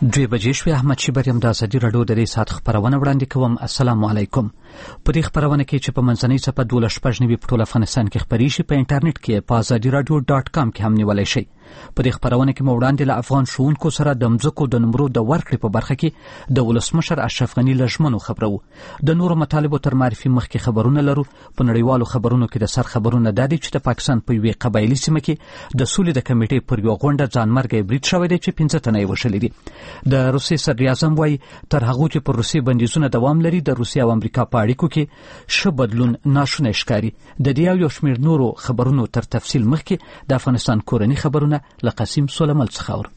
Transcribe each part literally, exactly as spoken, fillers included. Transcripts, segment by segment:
دوی بجې شوې. احمد شیبر یم د ازادي راډیو د دې ساعت خپرونه وړاندې کوم. السلام علیکم. په دې خپرونه کې چې په منځنۍ څپه دولس شپږ نوي په ټول افغانستان کې خپرې شي، په انټرنیټ کې په ازادي راډیو ډاټ کام کې هم نیولی شئ. په دې خپرونه کې مو وړاندې له افغان ښوونکو سره د مځکو د نمرو د ورکړې په برخه کې د ولسمشر اشرف غني له ژمنو خبرو. د نورو مطالبو تر معرفي مخکې خبرونه لرو. په نړیوالو خبرونو کې د سر خبرونه دا دي چې د پاکستان په یوې قبایلي سیمه کې د سولې د کمیټې پر یوه غونډه ځانمرګی برید شوی دی چې پنځه تنه یې وژلي دي. د روسیې صدر اعظم وایي تر هغو چې پر روسیې بندیزونه دوام لري، د روسیې او امریکا په اړیکو کې ښه بدلون ناشونی ښکاري. د دې او یو شمېر نورو خبرونو تر تفصیل مخکې د افغانستان کورني خبرونه له قاسم سلیمل څخه اورو.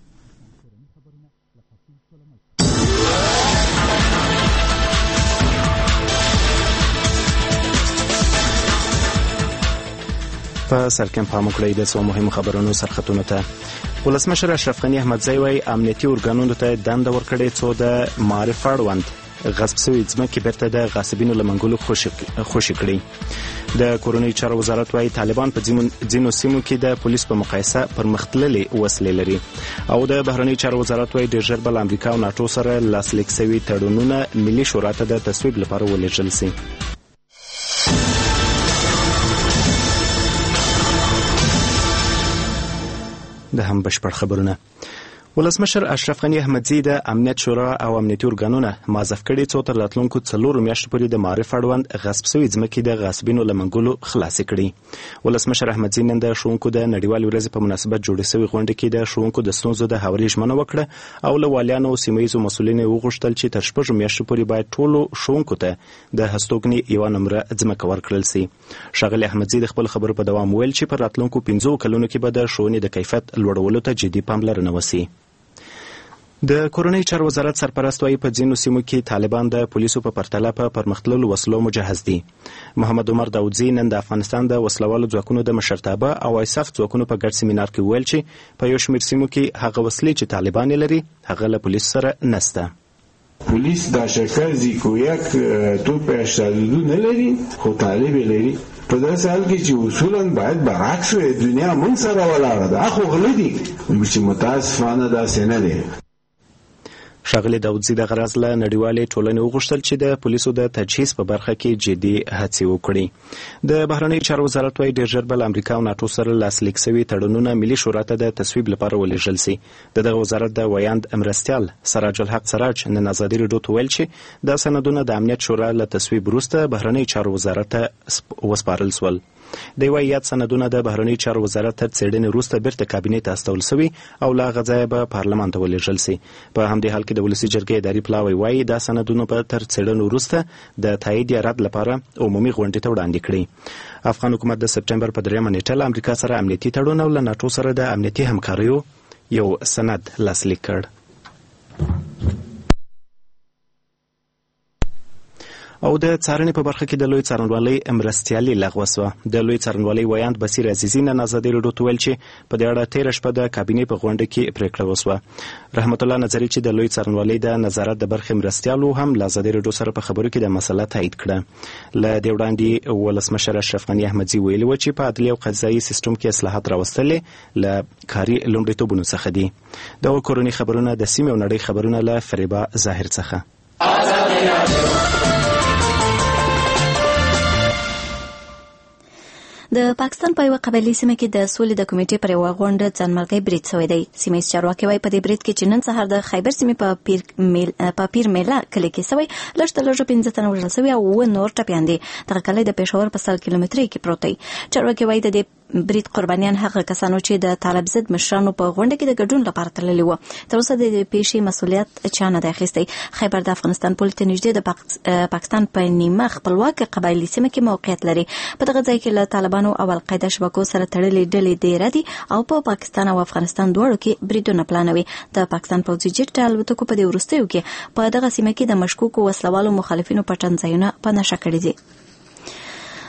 په سرکم پام وکړئ د څو مهمو خبرونو سرخطونو ته. ولسمشر اشرف غني احمدزی وایي امنیتي ارګانونو ته دنده ورکړې څو د معارف اړوند غصب شوي ځمکې بیرته د غاصبینو له منګولو خوشي کړي. د کورنیو چارو وزارت وایي طالبان په ځینو سیمو کې د پولیس په مقایسه پرمختللې وسلې لري. او د بهرنیو چارو وزارت وایي ډېر ژر به له امریکا او ناټو سره لاسلیک شوي تړونونه ملي شورا ته د تصویب لپاره ولېږل شي. د هم بشپړ خبرونه. ولسمشر اشرف غني احمدزی د امنیت شورا او امنیتي ارګانونه معزف کړي څو تر راتلونکو څلورو میاشتو پورې د معارف اړوند غصب شوي ځمکې د غاصبینو له منګولو خلاصې کړي. ولسمشر احمدزی نن د ښوونکو د نړیوالې ورځې په مناسبت جوړې شوې غونډه کې د ښوونکو د ستونزو د هواري ژمنه وکړه او له والیانو او سیمه ییزو مسؤلینو وغوښتل چې تر شپږو میاشتو پورې باید ټولو ښوونکو ته د هستوګنې یوه نمره ځمکه ورکړل شي. ښاغلي احمدزی د خپل خبرو په دوام ویل چې پر راتلونکو پنځو کلونو کې به د ښوونې د کیفیت لوړولو ته جدي پاملرنه وشي. د کورنیو چارو وزارت سرپرست وایي په ځینو سیمو کې طالبان د پولیسو په پرتله په پرمختللو وسلو مجهز دي. محمد عمر داودزی نن د افغانستان د وسلوالو ځواکونو د مشرتابه او ایساف ځواکونو په ګډ سیمینار کې ویل چې په یو شمېر سیمو کې هغه وسلې چې طالبان لري هغه له پولیس سره نسته. پولیس دا شکل زیکو یک توپ اشتادو نلري خو طالب لري. په داسې حال کې چې اصولا باید برعکس وي، دنیا مونږ سره ولاړه ده، خو غله دي چې متاسفانه داسې نه دی. ښاغلي داودزی د غرض له نړیوالې ټولنې وغوښتل چې د پولیسو د تجهیز په برخه کې جدي هڅې وکړي. د بهرنیو چارو وزارت وایي ډېر ژر به له امریکا او ناټو سره لاسلیک شوي تړونونه ملي شورا ته د تصویب لپاره ولېږل شي. د دغه وزارت د ویاند مرستیال سراج الحق سراج نن ازادي راډیو ته ویل چې دا سندونه د امنیت شورا له تصویب وروسته بهرنیو چارو وزارت ته وسپارل شول. دی وایي یاد سندونه د بهرنیو چارو وزارت تر څېړنې وروسته بیرته کابینې ته استول شوي او له هغه ځایه به پارلمان ته ولېږل شي. په همدې حال کې د ولسي جرګې اداري پلاوی وایي دا سندونه به تر څېړنې وروسته د تایید یا رد لپاره عمومي غونډې ته وړاندې کړي. افغان حکومت د سپټمبر په دریمه نیټه له امریکا سره امنیتي تړون او له ناټو سره د امنیتي همکاریو یو سند لاسلیک کړ. او د څارنې په برخه کې د لوی څارنوالۍ مرستیالي لغوه شوه. د لوی څارنوالۍ ویاند بصیر عزیزي نن ازادي راډیو ته ویل چې په دې اړه تېره شپه د کابینې په غونډه کې پرېکړه وشوه. رحمت الله نظري چې د لوی څارنوالۍ د نظارت د برخې مرستیالو هم له ازادي راډیو سره په خبرو کې د مسله تایید کړه. له دې وړاندې ولسمشر اشرف غني احمدزي ویلي و چې په عدلي او قضایي سیستم کې اصلاحات راوستل له کاري لومړیتوبونو څخه دي. د کورنۍ خبرونه د سیمې او نړۍ خبرونه له فریبا ظاهر څخه. د پاکستان په یوه قبایلي سیمه کې د سولې د کمیټې پر یوه غونډه ځانمرګی برید شوی دی. سیمه ییز چارواکي وایي په دې برید کې چې نن سهار د خیبر سیمې په پیر میل په پیر میله کلي کې شوی لږ تر لږه پنځه تنه وژل شوي او اووه نور ټپیان دي. دغه کلی د پېښور په سل کیلومترۍ کې پروت دی. چارواکي وایي د دې برید قربانیان هغه کسانو چې د طالب ضد مشرانو په غونډه کې د ګډون لپاره تللي وو. تر اوسه د پیښې مسؤلیت چا نه دی اخیستی. خیبر د افغانستان پولې ته نږدې د پاکستان په نیمه خپلواکه قبایلي سیمه کې موقعیت لري. په دغه ځای کې له طالبانو او القاعده شبکو سره تړلې ډلې ډېرې دي او په پاکستان او افغانستان دواړو کې بریدونه پلانوي. د پاکستان پوځي جټ الوتکو په دې وروستیو کې په دغه سیمه کې د مشکوکو وسلوالو مخالفینو پټنځایونه په نښه کړي دي.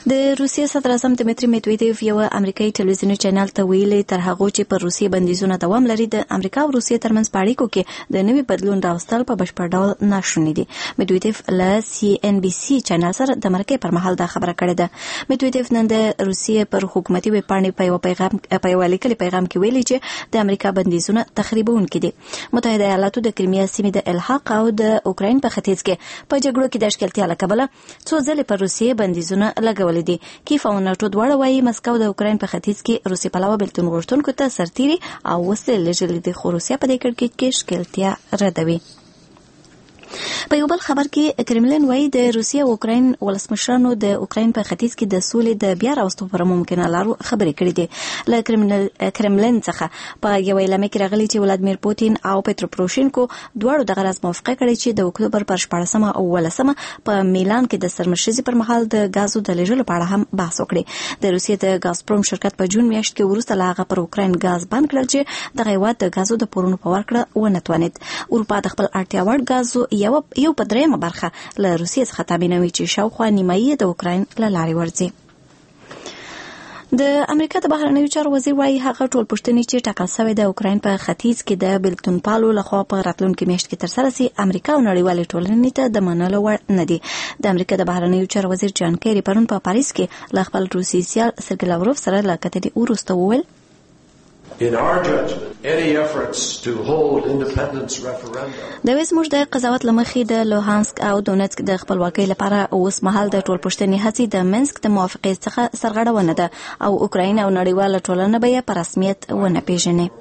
د روسیې صدر اعظم دمیتری میدویدیف یو امریکایي ټلویزیوني چینل ته ویلي تر هغه چې پر روسیې بندیزونه دوام لري د امریکا او روسیې ترمنځ په اړیکو کې د نوي بدلون راوستل په بشپړ ډول ناشونی دي. میدویدیف له سی ان بي سي چینل سره د مرکې پر مهال دا خبره کړې ده. میدویدیف نن د روسیې پر حکومتي ویب پاڼې په یو پیغام په یو لیکلي پیغام کې ویلي چې د امریکا بندیزونه تخریبونکي دي. متحده ایالاتو د کریمیا سیمې د الحاق او د اوکراین په ختیځ کې په جګړو کې د اشکالتیا له کبله څو ځلې پر روسیې بندیزونه لګولي دي. کیف او ناتو دواړه وايي مسکو د اوکراین په ختیځ کې روسي پلاوه بلتون غوښتونکو ته سرتيري او وسلې لېږلې دي خو روسیا په دې کړکېچ کې اشکالتیا ردوي. په یو بل خبر کې کرملین وايي د روسیې او اوکراین ولسمشرانو د اوکراین په ختیځ کې د سولې د بیا راوستو پر ممکنه لارو خبرې کړې دي. له کرملین څخه په یو اعلامیه کې راغلي چې ولادمیر پوتین او پترو پروشینکو دواړو د غرض موافقه کړې چې د اکتوبر پر شپاړسمه او ولسمه په میلان کې د سرمشرزي پر مهال د غازو د لېږلو په اړه هم بحث وکړي. د روسیې د غازپروم شرکت په جون میاشت کې وروسته لا هغه پر اوکراین غاز بند کړل چې د هیواد د غازو د پورونو په ورکړه ونه توانید. اروپا د خپل اړتیا وړ غازو یو یو په درېیمه برخه له روسیې څخه تامینوي چې شاوخوا نیمایي د اوکراین له لارې ورځي. د امریکا د بهرنیو چارو وزیر وايي هغه ټول پوښتنې چې ټاکل شوی د اوکراین په ختیځ کې د بلتون پالو لخوا په راتلونکي میاشت کې ترسره سي امریکا او نړیوالې ټولنې ته د منلو وړ نه دي. د امریکا د بهرنیو چارو وزیر جان کیری پرون په پاریس کې له خپل روسي سیال سرګی لاوروف سره له کتنې وروسته وویل In our judgment, any efforts to hold independence referendum. د وسموږ د قضاوت لمخې د لوهانسک او دونیتسک د خپلواکۍ لپاره اوس مهال د ټول پښتني هڅې د منسک د موافقې څخه سرغړونه ده او اوکراین او نړیواله ټولنه به په رسمیت ونه پیژني.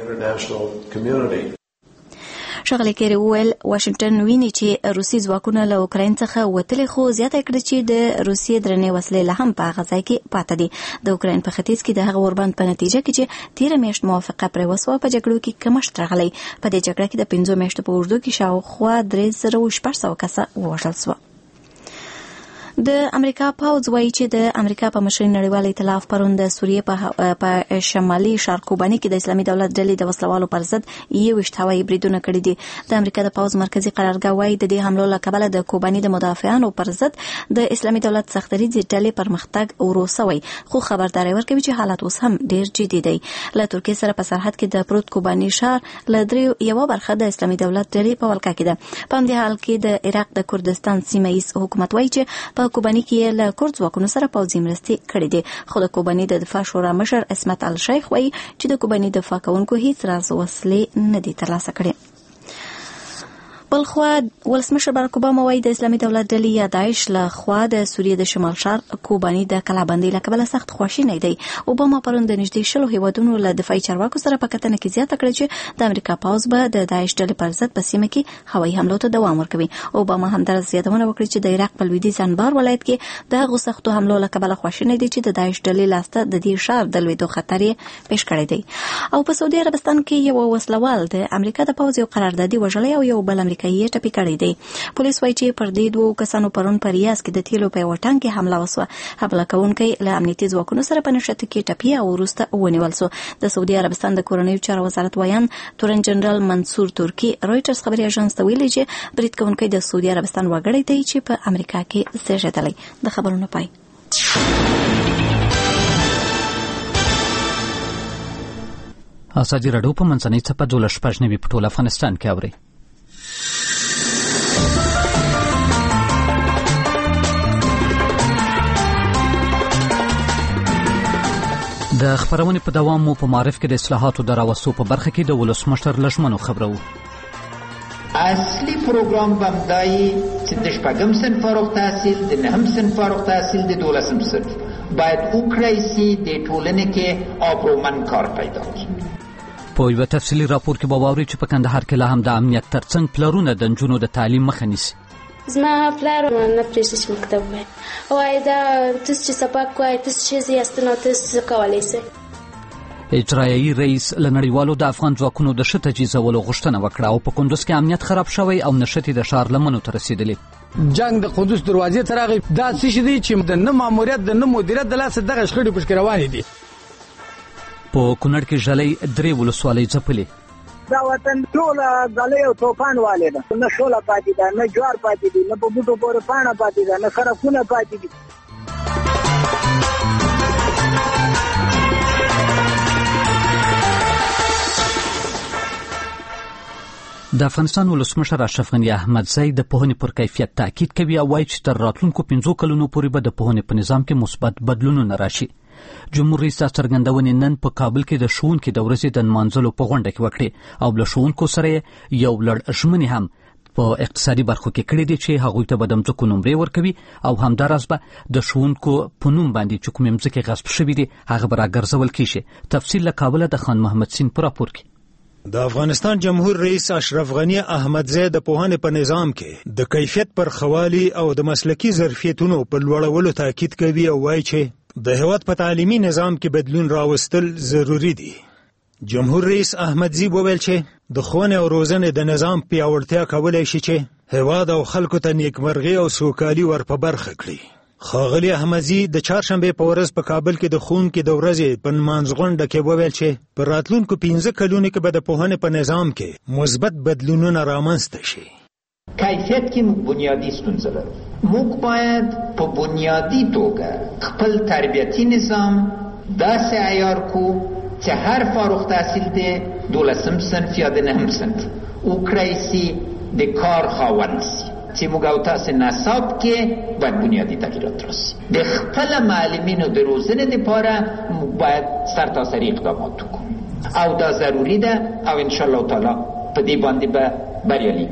ښاغلی کیری وویل واشنگټن ویني چې روسي ځواکونه له اوکراین څخه وتلي خو زیاته کړې چې د روسیې درنې وسلې لا هم په هغه ځای کې پاته دي. د اوکراین په ختیځ کې د هغه اوربند په نتیجه کې چې تیره میاشت موافقه پرې وسوه په جګړو کې کمښت راغلی. په دې جګړه کې د پنځو میاشتو په اوږدو کې شاوخوا درې زره شپږ سوه کسه ووژل سوه. د امریکا پوځ وايي چې د امریکا په مشرۍ نړیوال ائتلاف پرون د سوریې په په شمالي ښار کوباني کې د اسلامي دولت ډلې د وسلوالو پر ضد یوویشت هوایي بریدونه کړي دي. د امریکا د پوځ مرکزي قرارګاه وايي د دې حملو له کبله د کوباني د مدافعانو پر ضد د اسلامي دولت سختدریځي ډلې پرمختګ ورو سوی خو خبرداري ورکوي چې حالات اوس هم ډیر جدي دي. له ترکیې سره په سرحد کې د پروت کوباني ښار له دریو یوه برخه د اسلامي دولت ډلې په ولکه کې ده. په همدې حال کې د عراق د کردستان سیمه ییز حکومت وايي چې په کوباني کې له کورد ځواکونو سره پوځي مرستې کړې دي. خو د کوباني د دفاع شورا مشر اسمت الشیخ وايي چې د کوباني دفاع کوونکو هیڅ راز وسلې نه دي ترلاسه کړې. بلخوا ولسمشر باراک اوباما وايي د اسلامي دولت ډلې یا داعش له خوا د سوریې د شمال ښار کوباني د کلابندۍ له کبله سخت خواشینی دی. اوباما پرون د نږدې شلو هیوادونو له دفاعي چارواکو سره په کتنه کې زیاته کړه چې د امریکا پوځ به د داعش ډلې پر ضد په سیمه کې هوایي حملو ته دوام ورکوي. اوباما همدارس یادونه وکړه چې د عراق په لویدیځ انبار ولایت کې د هغو سختو حملو له کبله خواشینی دی چې د داعش ډلې لاسته د دې ښار د لوېدو خطر یې پیش کړی دی. او په سعودي عربستان کې یو وسلوال د امریکا د پوځ یو قراردادي وژلی او یو بل امریکایي یې ټپي کړی دی. پولیس وايي چې پر دې دوه کسانو پرون په ریاض کې د تیلو په یو ټانک کې حمله وسوه. حمله کوونکی له امنیتي ځواکونو سره په نښته کې ټپي او وروسته ونیول سو. د سعودي عربستان د کورنیو چارو وزارت ویان تورن جنرال منصور ترکی رويټرز خبري اژانس ته ویلي چې برید کوونکی د سعودي عربستان وګړی دی چې په امریکا کې زیږیدلی. د خبرونو پای. ازادي راډیو په منځنۍ څپه دوه شپږ نوي په ټول افغانستان کې اوري. د خبرونې په دوام مو په معرف کې د اصلاحاتو د راوستو په برخه کې د ولسمشر لژمنو خبرو. اصلي پروګرام بمدای چې د شپږم صنف فارغ تحصیل د نهم صنف فارغ تحصیل د دولسم صنف باید وکړای شي د ټولنې کې آبرومند کار پیدا کړي. په یو تفصیلي راپور کې به واورئ چې په کندهار کې لا هم د امنیت ترڅنګ پلرونه د نجونو د تعلیم مخه نیسي. زما پلار نه پرېږدي چې مکتب وای وایي دا تاسو چې سبق وایي تاسو چې یاست نو تاسو کولی شئ. اجرایي رئیس له نړیوالو د افغان ځواکونو د ښه تجهیزولو غوښتنه وکړه او په کندوز کې امنیت خراب شوی او نښتې د ښار لمنو ته رسېدلې. جنگ د قدس دروازې ته راغی. دا څه شی دی چې د نه ماموریت د نه مدیریت د لاسه دغه شخړې پشکې روانې دي. په کونړ کې ژلۍ درې ولسوالۍ ځپلې. دا وطن ټول غلې او توفان والے ده. نه شوله پاتې ده، نه جوار پاتې دي، نه په بوټو پورې پاڼه پاتې ده، نه سړکونه پاتې دي. د افغانستان ولسمشر اشرف غنی احمدزی د پوهنې پر کیفیت تاکید کوي او وایي چې تر راتلونکو پنځو کلونو پورې به د پوهنې په نظام کې مثبت بدلونونه راشي. جمهور رئیس څرګندونې نن په کابل کې د ښوونکو د ورځې د نمانځلو په غونډه کې وکړې او له ښوونکو سره یو لړ ژمنې هم په اقتصادي برخو کې کړې دي چې هغوی ته به د مځکو نمرې ورکوي او همداراز به د ښوونکو په نوم باندې چې کومې مځکې غصب شوي دي هغه به راګرځول کیږي. تفصیل له کابله د خان محمد سین په راپور کې. د افغانستان جمهور رئیس اشرف غنی احمدزی د پوهنې په نظام کې د کیفیت پر خوالي او د مسلکي ظرفیتونو په لوړولو تاکید کوي او وایي چې د هیواد په تعلیمي نظام کې بدلون راوستل ضروری دي. جمهور رئیس احمدزی وویل چې د ښوونې او روزنې د نظام پیاوړتیا کولی شي چې هیواد او خلکو ته نیکمرغي او سوکالي ور په برخه کړي. ښاغلي احمدزی د چهارشنبې په ورځ په کابل کې د ښوونکو د ورځې په نمانځ غونډه کې وویل چې په راتلونکو پنځه کلونو کې به د پوهنې په نظام کې مثبت بدلونونه رامنځته شي. کیفیت کې موږ بنیادی ستونزه لرو. موږ باید په بنیادی توګه خپل تربیتي نظام داسې عیار کو چې هر فارغ تحصیل دی دولسم صنف یا د نهم صنف وکړی سي د کار خاوند سي چې موږ او تاسو نصاب کې باید بنیادی تغییرات راسي. د خپل معلمینو د روزنې لپاره موږ باید سرتاسري اقدامات وکړو او دا ضروري ده او ان شاء الله تعالی په دې باندې به بریالي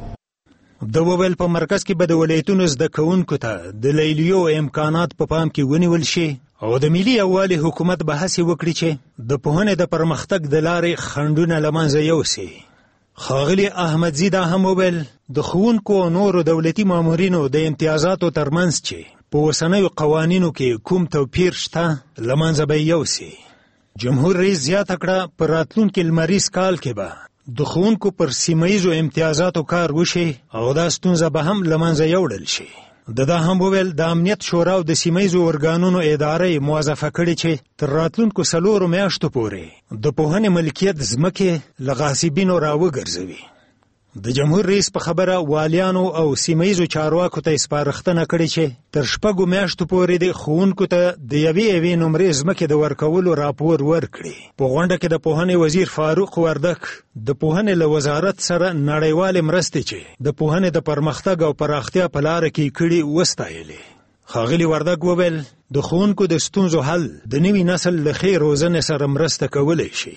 کیږو. د وویل په مرکز کې به د ولایتونو زده کوونکو ته د لیلیو امکانات په پام کې ونیول شي او د ملي یووالي حکومت به هڅې وکړي چې د پوهنې د پرمختګ د لارې خنډونه له منځه یوسي. ښاغلي احمدزی دا هم وویل د ښوونکو او نورو دولتي مامورینو د امتیازاتو ترمنځ چې په اوسنیو قوانینو کې کوم توپیر شته له منځه به یوسي. جمهور رئیس زیاته کړه په راتلونکي لمریز کال کې به د ښوونکو پر سیمه ییزو امتیازاتو کار وشي او دا ستونزه به هم له منځه یوړل شي. د دا هم وویل د امنیت شورا او د سیمه ییزو ارګانونو ادارې موظفه کړې چې تر راتلونکو څلورو میاشتو پورې د پوهنې ملکیت ځمکې له غاصبینو راوګرځوي. د جمهور رئیس په خبره والیانو او سیمه ییزو چارواکو ته سپارښتنه کړې چې تر شپږو میاشتو پورې د ښوونکو ته د یوې یوې نمرې ځمکې د ورکولو راپور ورکړي. په غونډه کې د پوهنې وزیر فاروق وردک د پوهنې له وزارت سره نړیوالې مرستې چې د پوهنې د پرمختګ او پراختیا په لاره کې کړي وستایلې. ښاغلي وردک وویل د ښوونکو د ستونزو حل د نوي نسل له ښې روزنې سره مرسته کولی شي.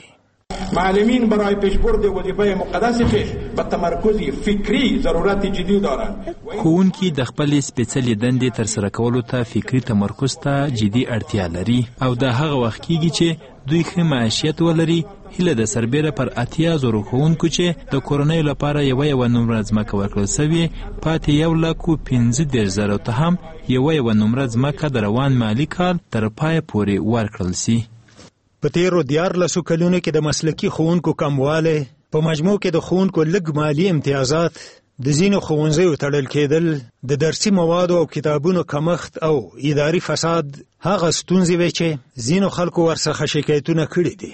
معلمین برای پیشبرد وظیفه مقدس خویش به تمرکز فکری ضرورت جدی دارند. ښوونکي د خپلې سپېڅلې دندې ترسره کولو ته فکري تمرکز ته جدي اړتیا لري او دا هغه وخت کېږي چې دوی ښه معاشیت ولري. هیله د سربیره پر اتیا زرو ښوونکو چې د کورنیو لپاره یوه یوه نمره ځمکه ورکړل سوې پاتې یو لک و پنځه دېرش زرو ته هم یوه یوه نمره ځمکه د روان مالي کال تر پایه پورې ورکړل سي. په تیرو دیارلسو کلونو کې د مسلکي ښوونکو کموالی، په مجموع کې د ښوونکو لږ مالي امتیازات، د ځینو ښوونځیو تړل کېدل، د درسي موادو او کتابونو کمښت او اداري فساد هغه ستونزې وې چې ځینو خلکو ورڅخه شکایتونه کړي دي.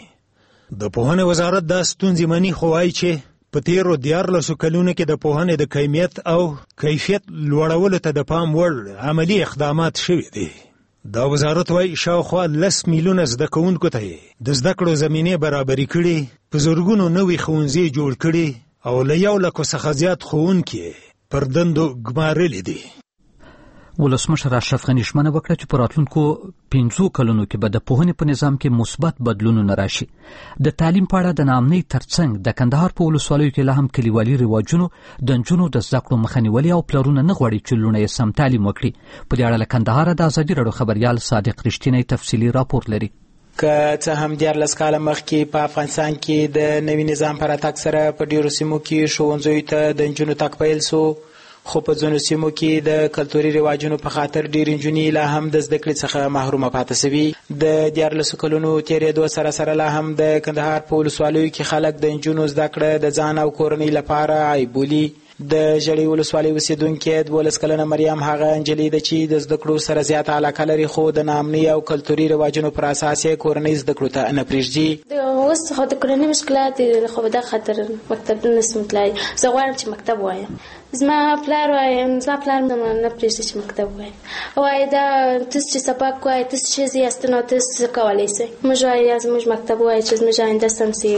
د پوهنې وزارت دا ستونزې مني خو وایي چې په تیرو دیارلسو کلونو کې د پوهنې د کمیت او کیفیت لوړولو ته د پام وړ عملي اقدامات شوي دي. دا وزارت وایي شاوخوا لس میلیونه زده کوونکو ته د زده کړو زمینې برابري کړي، په زرګونو نوي ښوونځي جوړ کړي او له یو لکو څخه زیات ښوونکي پر دندو ګمارلي دي. ولسمشر اشرف غنی ژمنه وکړه چې په راتلونکو پنځو کلونو کې به د پوهنې په نظام کې مثبت بدلونونه راشي. د تعلیم په اړه د ناامنۍ ترڅنګ د کندهار په ولسوالیو کې لا هم کلیوالي رواجونو د نجونو د زده کړو مخه نیولې او پلرونه نه غواړي چې لوڼه یې سم تعلیم وکړي. په دې اړه له کندهاره د ازادي راډیو خبریال صادق رښتینی تفصیلي راپور لري. که څه هم دیارلس کاله مخکې په افغانستان کې د نوي نظام په راتګ سره په ډېرو سیمو کې ښوونځیو ته د نجونو تګ پیل سو، خو په ځینو سیمو کې د کلتوري رواجونو په خاطر ډېرې نجونې لا هم د زده کړې څخه محرومه پاتې سوي. د دیارلسو کلونو تېرېدو سره سره لا هم د کندهار په ولسوالیو کې خلک د نجونو زده کړه د ځان او کورنۍ لپاره عیب بولي. د ژړۍ ولسوالۍ اوسېدونکې دولس کلنه مریم هغه نجلۍ ده چې د زده کړو سره زیاته علاقه لري، خو د ناامنۍ او کلتوري رواجونو پر اساس یې کورنۍ زده کړو ته نه پرېږدي. اوس خو د کورنۍ مشکلات خو په دغه خاطر مکتب نشم تللی. زه غواړم چې مکتب وایم زما پلار وایي زما پلار نه پرېږدي چې مکتب وایي وایي دا تاسو چې سبق وایي تاسو چې ښځې یاست نو تاسو کولی شئ موږ وایي زموږ مکتب وایي چې زموږ آینده سم شي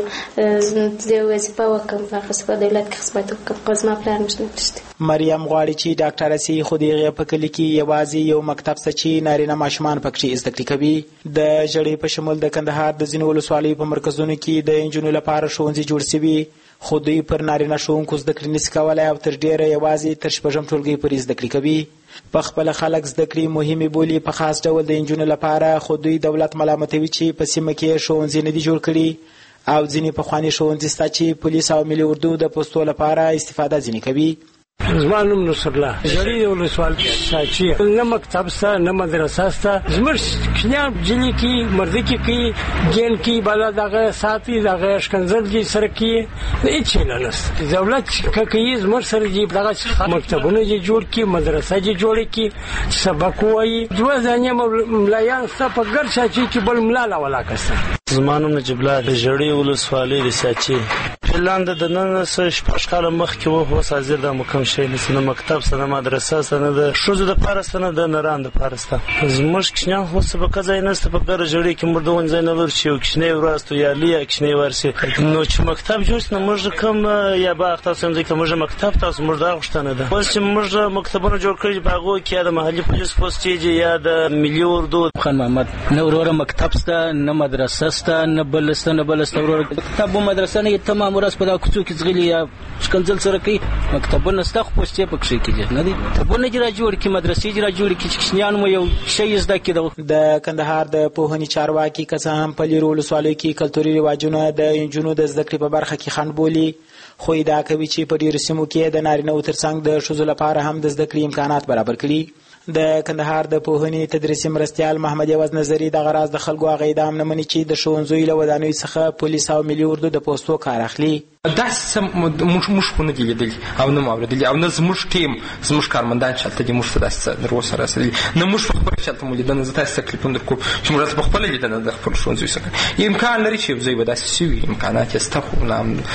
زه وظیفه وکړم په هغه په دولت کې خدمت وکړم خو زما پلار موږ نه پرېږدي. مریم غواړي چې ډاکټره سي خو د هغې په کلي کې یوازې یو مکتب شته چې نارینه ماشومان پکې زده کړې کوي. د ژړۍ په شمول د کندهار د ځینو ولسوالیو په مرکزونو کې د نجونو لپاره ښوونځي جوړ شوي خو دوی پر نارینه ښوونکو زده کړې نشي کولی او تر ډېره یوازې تر شپږم ټولګۍ پورې زده کړې کوي. په خپله خلک زده کړې مهمې بولي په خاص ډول د نجونو لپاره خو دوی دولت ملامتوي چې په سیمه کې ښوونځي نه دي جوړ کړي او ځینې پخواني ښوونځي شته چې پولیس او ملي اردو د پوستو لپاره استفاده ځینې کوي. زما نوم نصر الله ژړۍ ولسوالۍ ساچي نه مکتب شته نه مدرسه شته زموږ کوچنیان جلې کې مردي کې کوي جین کې بالا دغه ساتي دغه ښکنځل دي سره کوي هېڅ شی نه نشته. دولت که کوي زموږ سره دي دغه مکتبونه دي جوړ کړي مدرسه دي جوړې کړي سبق ووایي دوه ځانې ملایان شته په ګرد ساچي کې بل ملا لا ولاکه شته. زما نوم نجیب الله د ژړۍ ولسوالۍ د ساچي پلان د نن څه شپږ کاله مخکې و اوس حاضر دا مو کوم شی نشته نه مکتب شته نه مدرسه شته نه د ښځو دپاره شته نه د نرانو دپاره شته. زموږ کوچنیان خو سبقه ځای نشته په ګرده ژړۍ کې موږ د ونې ځای نه لرو چې یو کوچنی ورځ یالي یا کوچنی ورسي نو چې مکتب جوړ شي نو موږ کوم یا باغ تاسو هم ځای که موږ مکتب تاسو موږ دا غوښتنه ده اوس چې موږ مکتبونه جوړ کړي په هغو کې یا د محلي پولیس پوسټ چې یا د ملي اردو. خان محمد نه وروره مکتب شته نه مدرسه شته نه بل شته نه بل شته وروره مکتب و مدرسه نه تمام ورځ په دا کوڅو کې ځغلي یا ښکنځل سره کوي مکتبونه شته خو پوستې پکښې کېږي نه دي کتابونه دې را جوړ کړي مدرسې دې را جوړې کړي چې کوچنیان مو یو شی زده کړي. د کندهار د پوهنې چارواکي که څه هم په لیرو ولسوالیو کې کلتوري رواجونه د نجونو د زده کړې په برخه کې خنډ بولي خو ادعا کوي چې په ډېرو سیمو کې د نارینه‌وو ترڅنګ د ښځو لپاره هم د زده کړې امکانات برابر کړي. د کندهار د پوهنې تدریسي مرستیال محمد یوز نظري دغه راز د خلکو هغه ادعا نه مني چې د ښوونځیو له ودانیو څخه پولیس او ملي اردو د پوستو کار اخلي. داسې موږ موږ خو نه دي لیدلي او نه مو اورېدلي او نه زموږ ټیم زموږ کارمندان چې هلته دي موږ ته داسې څه در اوسه رسېدلي نه موږ په خپله چې هلته مو لیدنه زه تاسې ته کلیپونه در کوم چې موږ هلته په خپله لیدنه د خپلو ښوونځیو څخه امکان لري چې یو ځای به داسې شوي امکانات یې شته خو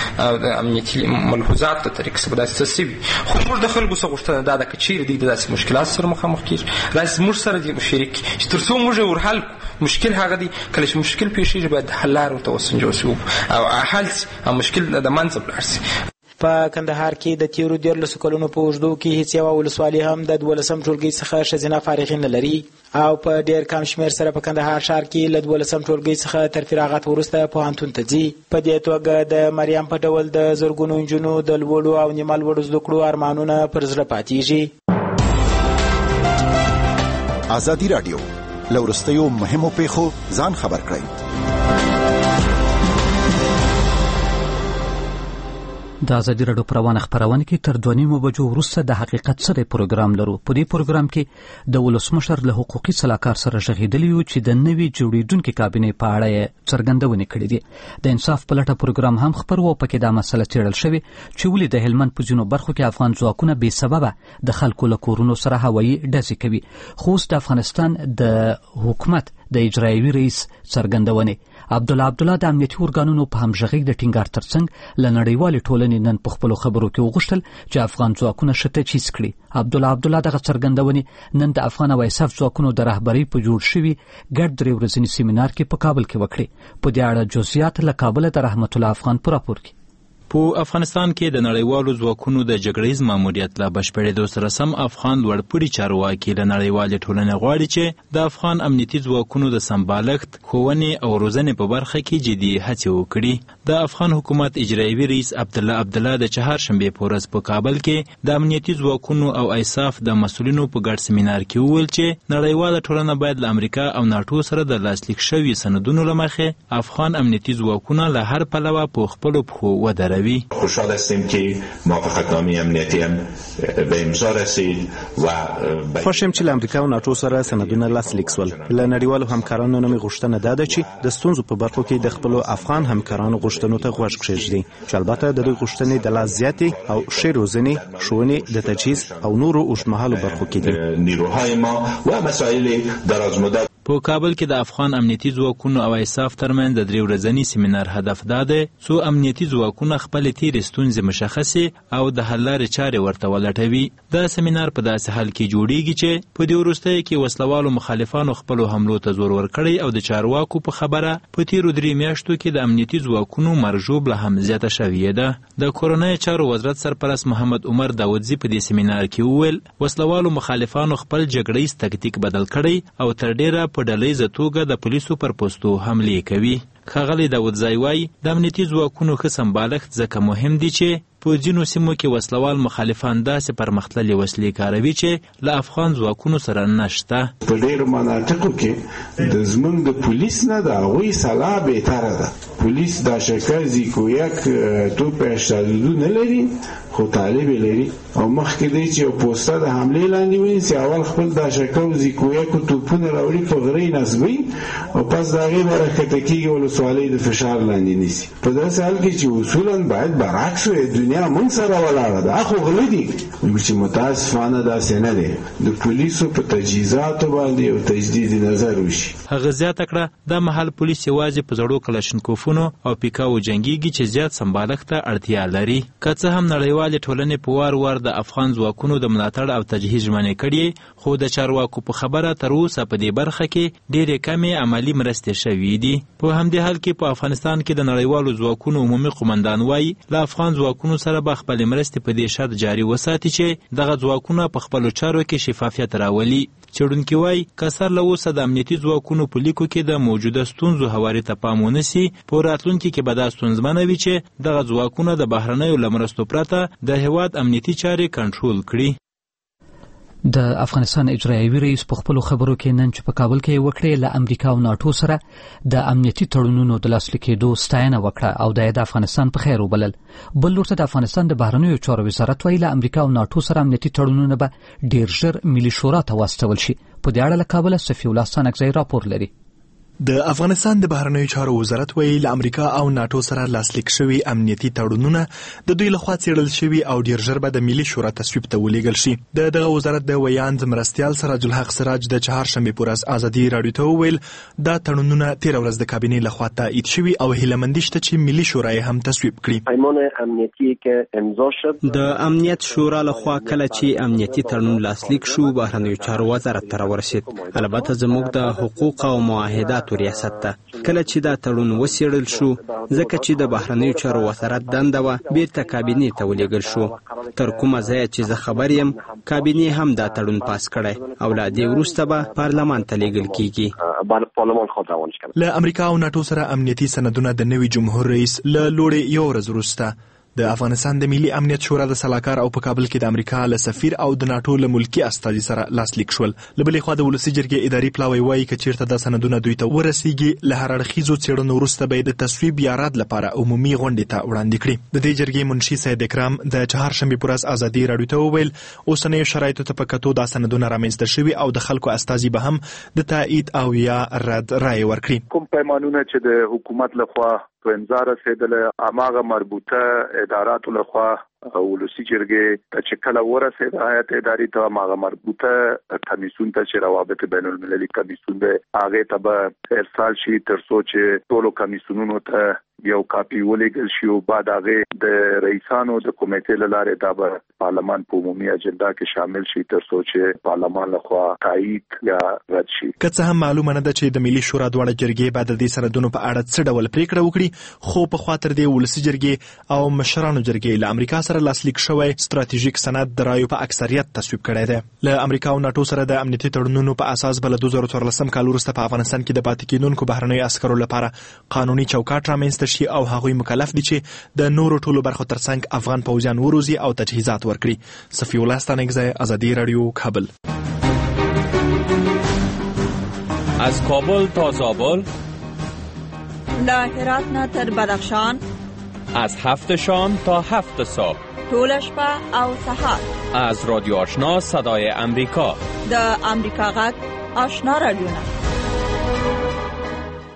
له امنیتي ملحوظاتو د طریقې څخه به داسې څه شوي خو موږ د خلکو څه غوښتنه دا ده که چیرې دوی د داسې مشکلاتو سره مخامخ کېږي داسې موږ سره دي شریک چې تر څو موږ یې ورحل کړو مشکل هغه دی کله چې مشکل پیښیږي باید حل لار ورته وسنجول شي او حل شي او مشکل د منځه ولاړ شي. په کندهار کې د تیرو دیارلسو کلونو په اوږدو کې هیڅ یوه ولسوالي هم د دولسم ټولګۍ څخه ښځینه فارغین نه لري او په ډېر کم شمېر سره په کندهار ښار کې له دولسم ټولګۍ څخه تر فراغت وروسته پوهنتون ته ځي. په دې توګه د مریم په ډول د زرګونو نجونو د لوړو او نیمه لوړو زده کړو ارمانونه پر زړه پاتېږي. ازادي راډیو له وروستیو مهمو پیښو ځان خبر کړئ. د ازادي راډیو پروانه خبرونه کې تر دوه نیمو بجو وروسته د حقیقت سره پروګرام لرو. په دې پروګرام کې د ولسمشر له حقوقي صلاحکار سره ژغېدلی یو چې د نوي جوړېدونکې کابینې په اړه څرګندونې کړې دي. د انصاف په لټه پروګرام هم خبر و پکې دا مسله څېړل شوې چې ولې د هلمند په ځینو برخو کې افغان ځواکونه بې سببه د خلکو له کورونو سره هوایي ډزې کوي. خو اوس د افغانستان د حکومت د اجرایوي رئیس څرګندونې عبدالله عبدالله د امنیتي ارګانونو په همغږۍ د ټینګار ترڅنګ له نړیوالې ټولنې نن په خپلو خبرو کې وغوښتل چې افغان ځواکونه ښه تجهیز کړي. عبدالله عبدالله دغه څرګندونې نن د افغان او ایساف ځواکونو د رهبرۍ په جوړ شوي ګډ درې ورځني سیمینار کې په کابل کې وکړي. په دې اړه جزئیات له کابله د رحمت الله افغان په راپور کې. په افغانستان کې د نړیوالو ځواکونو د جګړیز ماموریت لا بشپړېدو سره سم افغان لوړپوړي چارواکي له نړیوالې ټولنې غواړي چې د افغان امنیتي ځواکونو د سمبالښت، ښوونې او روزنې په برخه کې جدي هڅې وکړي. د افغان حکومت اجرایوي رئیس عبدالله عبدالله د چهارشنبې په ورځ په کابل کې د امنیتي ځواکونو او ایساف د مسؤلینو په ګډ سیمینار کې وویل چې نړیواله ټولنه باید له امریکا او ناټو سره د لاسلیک شوي سندونو له مخې افغان امنیتي ځواکونه له هر پلوه په خپلو پښو ودروي. خوشحال هستیم که موافقتنامه امنیتی هم به امضا رسید و خوشم چې له امریکا او ناټو سره سندونه لاسلیک شول. له نړیوالو همکارانو نه مې غوښتنه دا ده چې د ستونزو په برخو کې د خپلو افغان همکارانو غوښتنو ته غوږ کښېږدي چې البته د دوی غوښتنې د لا زیاتې او ښې روزنې، ښوونې، د تجهیز او نورو اوږدمهالو برخو کې دي. نیروهای ما و مسائل دراز مدت په کابل کې د افغان امنیتي ځواکونو او ایساف ترمنځ د درې ورځني سیمینار هدف دا دی څو امنیتي ځواکونه خپل تیرې ستونزې مشخصې او د حل لارې چارې ورته ولټوي. دا سیمینار په داسې حال کې جوړیږي چې په دې وروستیو کې وسلوالو مخالفانو خپلو حملو ته زور ورکړی او د چارواکو په خبره په تیرو درې میاشتو کې د امنیتي ځواکونو مرجوب له هم زیاته شوې ده. د کورنۍ چارو وزارت سرپرست محمد عمر داودزي په دې سیمینار کې وویل وسلوالو مخالفانو خپل جګړیز تکتیک بدل کړی او تر ډیره په ډلهیزه توګه د پولیسو پر پوستو حملې کوي. ښاغلی داودزی وایي د امنیتي ځواکونو ښه سمبالښت ځکه مهم دی چې په ځینو سیمو کې وسلوال مخالفان داسې پرمختللې وسلې کاروي چې له افغان ځواکونو سره نشته. په ډېرو مناطقو کې د زموږ د پولیس نه د هغوی سلا بهتره ده. پولیس دا شکر زیکویک توپ اشتادودو نه لري خو طالب لري او مخکې دی چې یو پوسته د حملې لاندې ونیسي اول خپل دا شکر زیکویک توپونه راوړي په غرې نصبوي او پس د هغې به راښکته کېږي ولسوالۍ د فشار لاندې نیسي. په داسې حال کې چې اصولا باید برعکس وي دنیا موږ سره ولاړه ده خو غله دي چې متاسفانه داسې نه دی. د پولیسو په تجهیزاتو باندې یو تجدید نظر وشي. هغه زیاته کړه دا مهال پولیس یوازې په زړو کلاشینکوفونو او پیکاو جنګیږي چې زیات سمبالښت ته اړتیا لري. که څه هم نړیوالې ټولنې په وار وار د افغان ځواکونو د ملاتړ او تجهیز ژمنې کړي خو د چارواکو په خبره تر اوسه په دې برخه کې ډېرې کمې عملي مرستې شوي دي. په همدې حال کې په افغانستان کې د نړیوالو ځواکونو عمومي قمندان وایي له افغان ځواکونو سره به خپلې مرستې په دې شرط جاري وساتي چې دغه ځواکونه په خپلو چارو کې شفافیت راولي. څېړونکي وایي که سر له اوسه د امنیتي ځواکونو په لیکو کې د موجوده ستونزو هواري ته پام ونه سي په راتلونکي کې به دا ستونزمنه وي چې دغه ځواکونه د بهرنیو له مرستو پرته د هېواد امنیتي چارې کنټرول کړي. د افغانستان اجرایوي رئیس په خپلو خبرو کې نن چې په کابل کې وکړې له امریکا او ناټو سره د امنیتي تړونونو د لاسلیک کېدو ستاینه وکړه او د افغانستان په خیر وبلل. بل لورته د افغانستان د بهرنیو چارو وزارت وایي له امریکا او ناټو سره امنیتي تړونونه به ډېر ژر ملي شورا ته واستول شي. په دې اړه له کابله صفي الله ستانکزی راپور لري. د افغانستان د بهرنیو چارو وزارت وایي له امریکا او ناټو سره لاسلیک شوي امنیتي تړونونه د دوی لخوا څېړل شوي او ډېر ژر به د ملي شورا تصویب ته ولېږل شي. د دغه وزارت د ویاند مرستیال سراج الحق سراج د چهارشنبې په ورځ ازادي راډیو ته وویل دا تړونونه تېره ورځ د کابینې لخوا تایید شوي او هیلهمندي شته چې ملي شورا یې هم تصویب کړي. پیمان امنیتي کې امضا شد. د امنیت شورا لخوا کله چې امنیتي تړون لاسلیک شو بهرنیو چارو وزارت ته راورسید. البته زموږ د حقوق او معاهداتو ریاست ته کله چې دا تړون وڅېړل شو ځکه چې د بهرنیو چارو وزارت دنده وه بیرته کابینې ته ولېږل شو. تر کومه ځایه چې زه خبر یم کابینې هم دا تړون پاس کړی او له دې وروسته به پارلمان ته لیږل کېږي. له امریکا او ناټو سره امنیتي سندونه د نوي جمهور رئیس له لوړې یو ورځ وروسته د افغانستان د ملي امنیت شورا د سلاکار او په کابل کې د امریکا له سفیر او د ناټو له ملکی استازي سره لاسلیک شول. له بلې خوا د ولسي جرګې اداري پلاوی وایي که چېرته دا سندونه دوی ته ورسیږي له هر اړخیزو څېړنو وروسته به یې د تصویب یا رد لپاره عمومي غونډې ته وړاندې کړي. د دې جرګې منشي سید اکرام د چهارشنبې په ورځ ازادي راډیو ته وویل اوسنیو شرایطو ته په کتو دا سندونه رامنځته شوي او د خلکو استازي به هم د تایید او یا رد رایې ورکړي. کوم پیمانونه چې د حکومت لخوا په امضا رسېدله هماغه مربوطه اداراتو لخوا ولسي جرګې ته چې کله ورسېد هیات اداري ته هماغه مربوطه کمیسیون ته چې روابط بین المللي کمیسیون دی هغې ته به ارسال شي تر څو چې ټولو کمیسیونونو ته یو کاپي ولېږل شي او بعد هغې د رئیسانو د کمیټې له لارې دا به پارلمان په عمومي اجنډا کې شامل شي تر څو چې پارلمان لخوا تایید یا رد شي. که څه هم معلومه نه ده چې د ملي شورا دواړه جرګې به د دې سندونو په اړه څه ډول پرېکړه وکړي خو په خوا تر دې ولسي جرګې او مشرانو جرګې له امریکا سره لاسلیک شوی ستراتیژیک سند د رایو په اکثریت تصویب کړی دی. له امریکا او ناټو سره د امنیتي تړونونو په اساس به له دوه زره څوارلسم کال وروسته په افغانستان کې د پاتې کېدونکو بهرنیو عسکرو لپاره قانوني چوکاټ رامنځته شي او هغوی مکلف دي چې د نورو ټولو برخو ترڅنګ افغان پوځیان وروزي او تجهیزات ورکړي. صفي الله ستانکزی، ازادي رادیو، کابل. از کابل تا زابل، له هرات نه تر بدخشان، از هفت شام تا هفت صبح، طول شپه او سحر، از رادیو آشنا صدای امریکا، د امریکا غږ آشنا رادیو نه.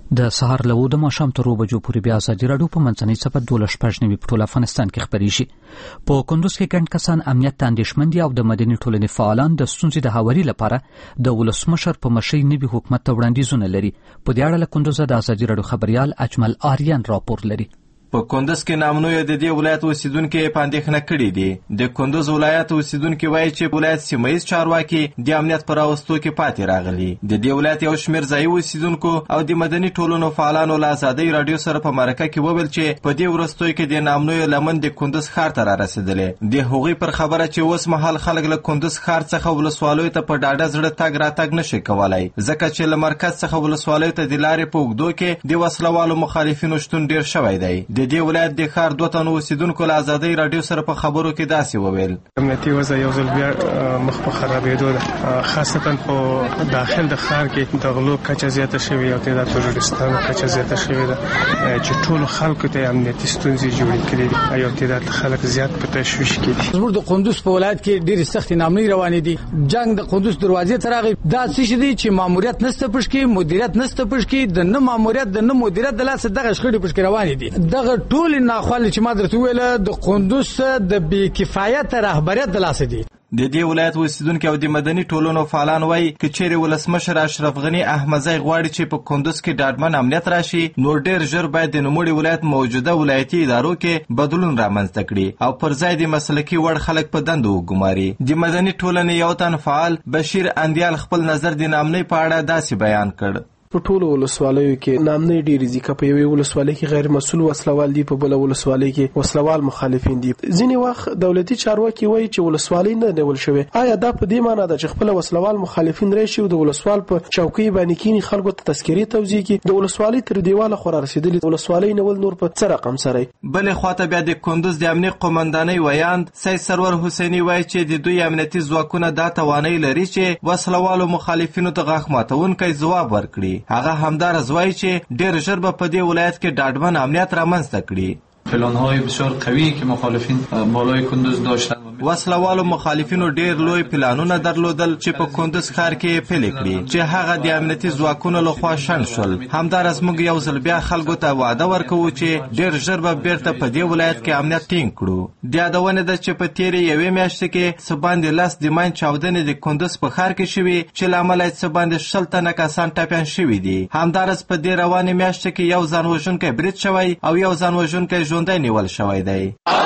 د سهار له د ماښام تر اوه بجو پورې بیا ازادي راډیو په منځنۍ څپه دوه شپږ نوي په ټول افغانستان کې خپرېږي. په کندوز کې ګڼ کسان امنیت ته اندېښمن دي او د مدني ټولنې فعالان د ستونزې د هواري لپاره د ولسمشر په مشرۍ نوي حکومت ته وړاندیزونه لري. په دې اړه له کندوزه د ازادي راډیو خبريال اجمل آریان راپور لري. په کندوز کې نامنویه د دې ولایت اوسیدونکو په اندېښنه کړي دي. د کندوز ولایت اوسیدونکو وایي چې ولایت سیمه‌ییز چارواکي د امنیت پر راوستو کې پاتې راغلي. د دې ولایت یو شمېر ځایي اوسیدونکو او د مدني ټولنو فعالانو له ازادۍ راډیو سره په مرکه کې وویل چې په دې وروستیو کې د نامنویه لمن د کندوز ښار ته رارسېدلې. د هغوی پر خبره چې اوس مهال خلک له کندوز ښار څخه ولسوالیو ته په ډاډه زړه تګ راتګ نشي کولای، ځکه چې له مرکز څخه ولسوالیو ته د لارې په اوږدو کې د وسلوالو مخالفینو شتون ډېر شوی دی. د دې ولایت د ښار دوه تنو اوسیدونکو له ازادۍ راډیو سره په خبرو کې داسې وویل: امنیتي وضع یو ځل بیا مخ په خرابېدو ده، خاصتا په داخل د ښار کې د غلو کچه زیاته شوې او د تروریستانو کچه زیاته شوې ده چې ټولو خلکو ته امنیتي ستونزې جوړې کړي دي. یو تعداد خلک زیات په تشویش کې دي. زموږ د کندوز په ولایت کې ډېرې سختې نامنۍ روانې دي. جنګ د کندوز دروازې ته راغی. دا څه دي چې ماموریت نشته پشت کې، مدیریت نشته پشت کې، د نه ماموریت د نه مدیریت د لاسه دغه شخړې پشت کې روانې دي. دغه ټول ناخوالې چې ما درته ویله د کندوز د بې کفایت رهبریت د لاسه دي. د دې ولایت اوسیدونکو او د مدني ټولنو فعالان وایي که چیرې ولسمشر اشرف غني احمدزی غواړي چې په کندوز کې ډاډمن امنیت راشي، نو ډېر ژر باید د نوموړي ولایت موجوده ولایتي ادارو کې بدلون رامنځته کړي او پر ځای د مسلکي وړ خلک په دندو وګماري. د مدني ټولنې یو تن فعال بشیر اندیال خپل نظر د نامنۍ په اړه داسې بیان کړ: په ټولو ولسوالیو کې نامنۍ ډېرې دي. که په یوې ولسوالۍ کې غیر مسؤل وسلوال دي، په بله ولسوالۍ کې وسلوال مخالفین دي. ځینې وخت دولتي چارواکي وایي چې ولسوالۍ نه نیول شوې. آیا دا په دې معنی ده چې خپله وسلوال مخالفین راشي او د ولسوال په چوکۍ باندې کینی خلکو ته تذکرې توزیع کړي؟ د ولسوالۍ تر دیواله خو رارسېدلي ولسوالۍ نیول نور په څه رقم سره؟ بلې خواته بیا د کندوز د امنیت قومندانۍ ویاند سید سرور حسیني وایي چې د دوی امنیتي ځواکونه دا توانایي لري چې وسلوالو مخالفینو ته غاښ ماتونکی ځواب ورکړي. هغه همدار ازوای چې ډېر ژر به په دې ولایت کې ډاډمن امنیت رامنځته کړي. پلان‌های بسیار قوی که مخالفین بالای کندوز داشتند. وسلوالو مخالفینو ډېر لوی پلانونه درلودل چې په کندوز ښار کې پلي کړي چې هغه د امنیتي ځواکونو لخوا شنډ شول. همداراز موږ یو ځل بیا خلکو ته وعده ورکوو چې ډېر ژر به بیرته په دې ولایت کې امنیت ټینګ کړو. د یادونې ده چې په تېرې یوې میاشتې کې څه باندې لس د ماین چاودنې د کندوز په ښار کې شوي چې له امله یې څه باندې شل تنه کسان ټپیان شوي دي. همداراز په دې روانې میاشتې کې یو ځان وژونکی برید شوی او یو ځان وژونکی ژوندی نیول شوی دی.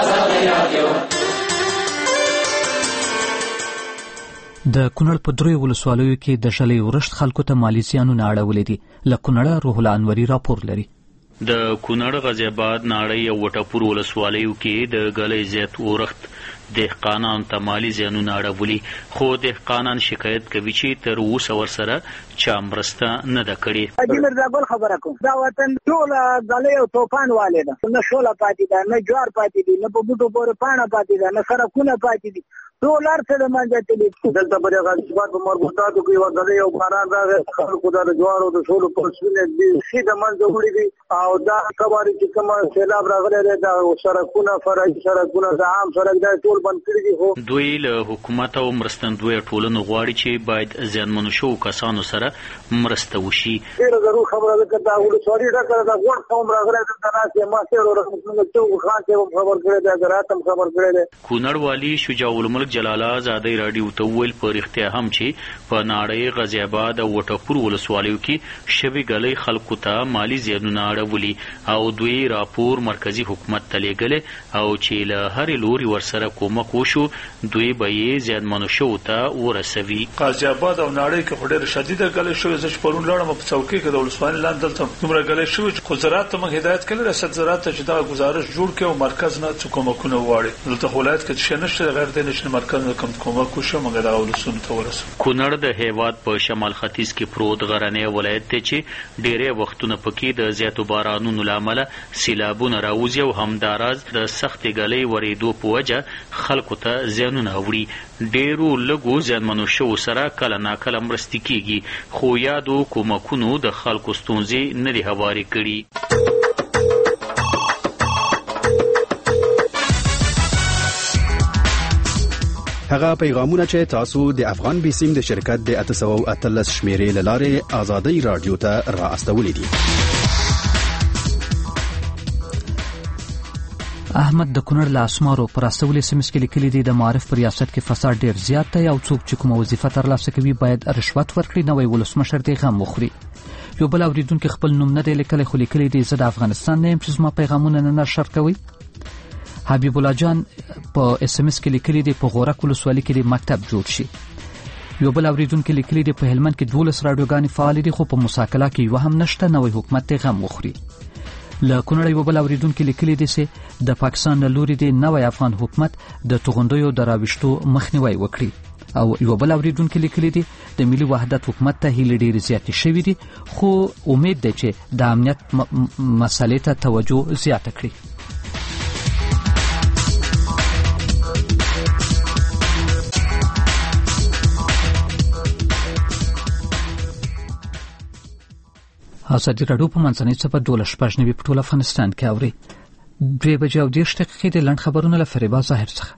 د کونړ په دریو ولسوالیو کې د ژلۍ ورښت خلکو ته مالي زیانونه اړولي دي. له کونړه روح الله انوري راپور لري. د کونړ غازي آباد ناړۍ او وټپور ولسوالیو کې د ږلۍ زیات اورښت دهقانانو ته مالي زیانونه اړولي، خو دهقانان شکایت کوي چې تر اوسه ورسره چا مرسته نه ده کړې. حاجي مرزا ګل خبره کوم، دا وطن ټوله ږلۍ او طوفان والې ده، نه شوله پاتې ده، نه جوار پاتې دي، نه په بوټو پورې پاڼه پاتې ده، نه سړکونه پاتې دي، ټول هر څه د منځه تللي. دلته په دې غازي آباد په مربوطاتو کې یوه ږلۍ او باران راغی، خلکو دا د جوارو د شولو فصلونه بیخي د منځه وړي دي او دا کبارې چې کومه سیلاب راغلی دی دا سړکونه فرعي سړکونه د عام سړک دا ټول بند کړي دي. خو دوی له حکومت او مرستندویه ټولنو غواړي چې باید زیانمنو شوو کسانو سره مرسته وشي. ډېره ضرور خبره ده که دا ولسوالي ډکه ده، غوړ قوم راغلی دلته ناست یم، ما تېر ورځ موږ چوک خان صاحب هم خبر کړی دی، ګرات هم خبر کړی دی. کونړ والي شجاع الملک جلاله ازادۍ راډیو ته وویل په رښتیا هم چې په ناړۍ غازي آباد او وټپور ولسوالیو کې شوې ږلۍ خلکو ته مالي زیانونه اړولي او دوی راپور مرکزي حکومت ته لیږلی او چې له هرې لوري ورسره کومک وشو دوی به یې زیانمنو شوو ته ورسوي. غازي آباد او ناړۍ کې خو ډېره شدیده ږلۍ شوې. زه چې پرون لاړم په څوکۍ کې د ولسوالۍ لاندې دلته دومره ږلۍ شوې چې خو زراعت ته موږ هدایت کړی ریاست زراعت ته چې دغه ګزارش جوړ کړي او مرکز نه څه کومکونه وغواړي. دلته ولایت کې شی نشته، غیر دی چې مرکز نه کوم کومک وشي موږ دغه ولسونو ته ورسوو. کونړ د هیواد په شمال ختیځ کې پروت غرنی ولایت دی چې ډېری وختونه پکې د زیاتو بارانونو له امله سیلابونه راوځي او همداراز د سختې ږلۍ ورېدو په وجه خلکو ته زیانونه اوړي. ډېرو لږو زیانمنو شوو سره کله ناکله مرستې کېږي، خو یادو کومکونو د خلکو ستونزې نه دي هوارې کړي. هغه پیغامونه چې تاسو د افغان بیسیم د شرکت د اته سوه اتلس شمیرې له لارې ازادۍ راډیو ته را استولي دي. احمد د کونړ له اسمارو پر استولې سیمه کې لیکلي دي د معارف په ریاست کې فساد ډیر زیات دی او څوک چې کومه وظیفه ترلاسه کوي باید رشوت ورکړي، نوی ولسمشر دې غم وخوري. یو بل اوریدونکو خپل نوم نه دی لیکلی خو لیکلی دی زه د افغانستان نه یم چې زما پیغامونه نه نشر کوي. حبیب الله جان په اس ام اس کې لیکلی دی په غورک ولسوالۍ کې مکتب جوړ شي. یو بل اوریدونکو لیکلی دی په هلمند کې دولس راډیوګانې فعال دي خو په مساکله کې یو هم نشته، نوی حکومت دې غم وخوري. له کونړ یو بل اوریدونکو لیکلی دی چې د پاکستان له لوري دی نوی افغان حکومت د توغندیو د راوښتو مخنیوي وکړي. او یو بل اوریدونکو لیکلی دی د ملي وحدت حکومت ته هیله ډېرې زیاتې شوې دي خو امید دی چې د امنیت مسلې ته توجه زیاته کړي. ازادي راډیو په منځنۍ صفحه دولس شپږ نوي په ټول افغانستان کې اوري. درې بجې او دېرش دقیقې د لنډ خبرونه له فریبا ظاهر څخه.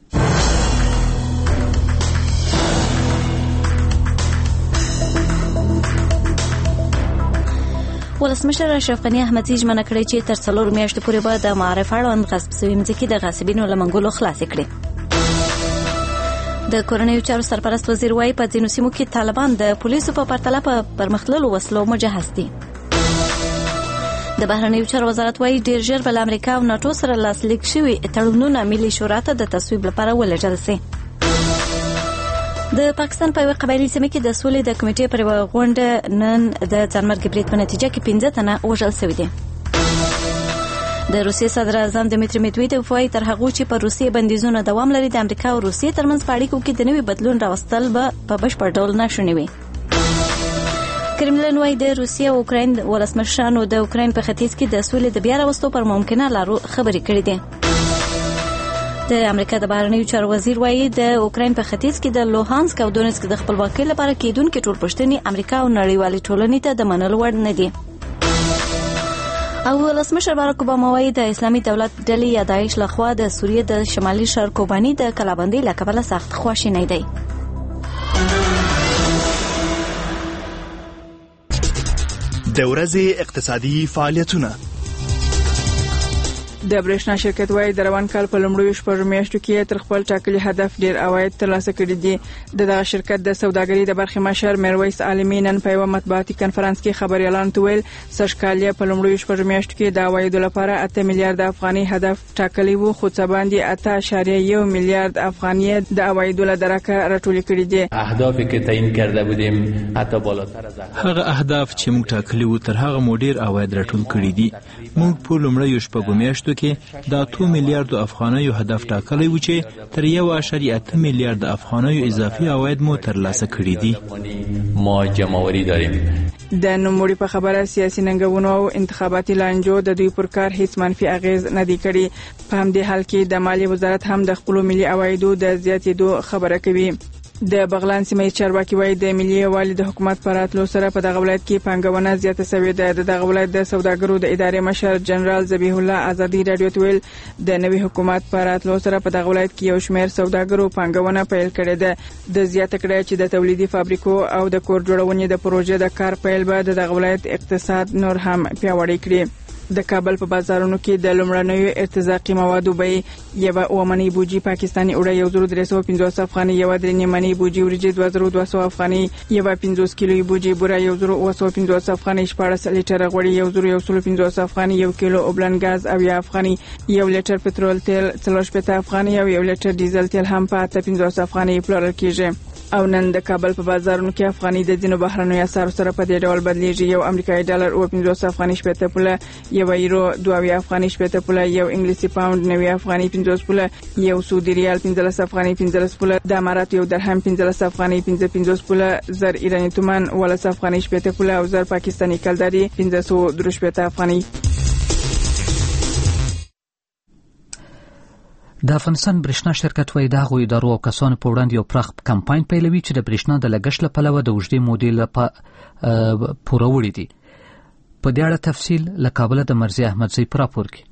ولسمشر اشرف غني احمدزي ژمنه کړې چې تر څلور میاشتو پورې به د معارف اړوند غصب شوي مځکې د غاصبینو له منګولو خلاصې کړي. د کورنیو چارو سرپرست وزیر وايي په ځینو سیمو کې طالبان د پولیسو په پرتله په پرمختللو وسلو مجهز دي. د بهرنیو چارو وزارت وايي ډېر ژر به له امریکا او ناټو سره لاسلیک شوي تړونونه ملي شورا ته د تصویب لپاره ولېږل شي. د پاکستان په یوه قبایلي سیمه کې د سولې د کمیټې پر یوه غونډه نن د ځانمرګي برید په نتیجه کې پنځه تنه وژل شوي دي. د روسیې صدر اعظم دمیتری میدویدوف وايي تر هغه چې پر روسیې بندیزونه دوام لري د امریکا او روسیې ترمنځ په اړیکو کې د نوي بدلون راوستل به په بشپړ ډول ناشونی وي. کرملین وايي د روسیې او اوکراین ولسمشرانو د اوکراین په ختیځ کې د سولې د بیا راوستو پر ممکنه لارو خبرې کړې دي. د امریکا د بهرنیو چارو وزیر وايي د اوکراین په ختیځ کې د لوهانسک او دونیسک د خپلواکۍ لپاره کېدونکې ټولپوښتنې امریکا او نړیوالې ټولنې ته د منلو وړ نه دي. او ولسمشر باراک اوباما وايي د اسلامي دولت ډلې یا داعش لخوا د سوریې د شمالي ښار کوباني د کلابندۍ له کبله سخت خواشینی دی. د ورځې اقتصادي فعالیتونه. د برېښنا شرکت وايي د روان کال په لومړیو شپږو میاشتو کې تر خپل ټاکلي هدف ډېر عواید ترلاسه کړي دي. د دغه شرکت د سوداګرۍ د برخې مشر میرویس عالمي نن په یوه مطبوعاتي کنفرانس کې خبریالانو ته ویل سږ کال یې په لومړیو شپږو میاشتو کې د عوایدو لپاره اته میلیارډ افغانۍ هدف ټاکلی و خو څه باندې اته اعشاریه یو میلیارډ افغانۍ د عوایدو له درکه راټولې کړي دي. اهدافی که تعیین کرده بودیم حتی بالاتر از هغه اهداف چې موږ ټاکلي وو تر هغه مو ډېر عواید راټول کړي دي. موږ په لومړیو شپږو میاشتو کې د اتو میلیارډ افغانیو هدف ټاکلی و چې تر یو اعشاریه اته میلیارډ افغانیو اضافي عواید مو ترلاسه کړي دي. ما جمعوری داریم. د نوموړي په خبره سیاسي ننګونو او انتخاباتي لانجو د دوی پر کار هیڅ منفي اغیز نه دی کړی. په همدې حال کې د مالیې وزارت هم د خپلو ملي عوایدو د زیاتېدو خبره کوي. د بغلان سیمې چارواکي وايي د ملي یووالي د حکومت پر راتلو سره په دغه ولایت کې پانګونه زیاته شوې ده. د دغه ولایت د سوداګرو د ادارې مشر جنرال ذبیح الله ازادي راډیو ته ویل د نوي حکومت پر راتلو سره په دغه ولایت کې یو شمېر سوداګرو پانګونه پیل کړې ده. د زیاته کړې چې د تولیدي فابریکو او د کور جوړونې د پروژې د کار پیل به د دغه ولایت اقتصاد نور هم پیاوړی کړي. د کابل په بازارونو کې د لومړنیو ارتزاقي موادو بیې یوه اومنۍ بوجي پاکستاني اوړه یو زر درې سوه پنځوس افغانۍ، یوه درې نیمنۍ بوجي وریجې دوه زره دوه سوه افغانۍ، یوه پنځوس کیلویي بوجي بوره یو زر اوه سوه پنځوس افغانۍ، شپاړس لیټره غوړي یو زر یو سل پنځوس افغانۍ، یو کیلو اوبلن ګاز اویا افغانۍ، یو لیټر پټرول تیل څلور شپېته افغانۍ او یو لیټر ډیزل تیل هم په اته پنځوس افغانۍ پلورل کیږي. او نن د کابل په بازارونو کې افغانۍ د ځینو بهرنیو اسعارو سره په دې ډول بدلیږي. یو امریکایي ډالر اوه پنځوس افغانۍ شپېته پوله، یو یورو دوه اویا افغانۍ شپېته پوله، یو انګلیسي پاوند نوي افغانۍ پنځوس پوله، یو سعودي ریال پنځلس افغانۍ پنځلس پوله، د اماراتو یو درهم پنځلس افغانۍ پنځه پنځوس پوله، زر ایراني تومان اوولس افغانۍ شپېته پوله او زر پاکستاني کلداري پنځه سوه درې شپېته افغانۍ. د افغانستان برېښنا شرکت وايي د هغو ادارو او کسانو په وړاندې یو پراخ کمپاین پیلوي چې د برېښنا د لګښت له پلوه د اوږدې مودې لپاره پوره وړي دي. په دې اړه تفصیل له کابله د مرضی احمدزی په راپور کې.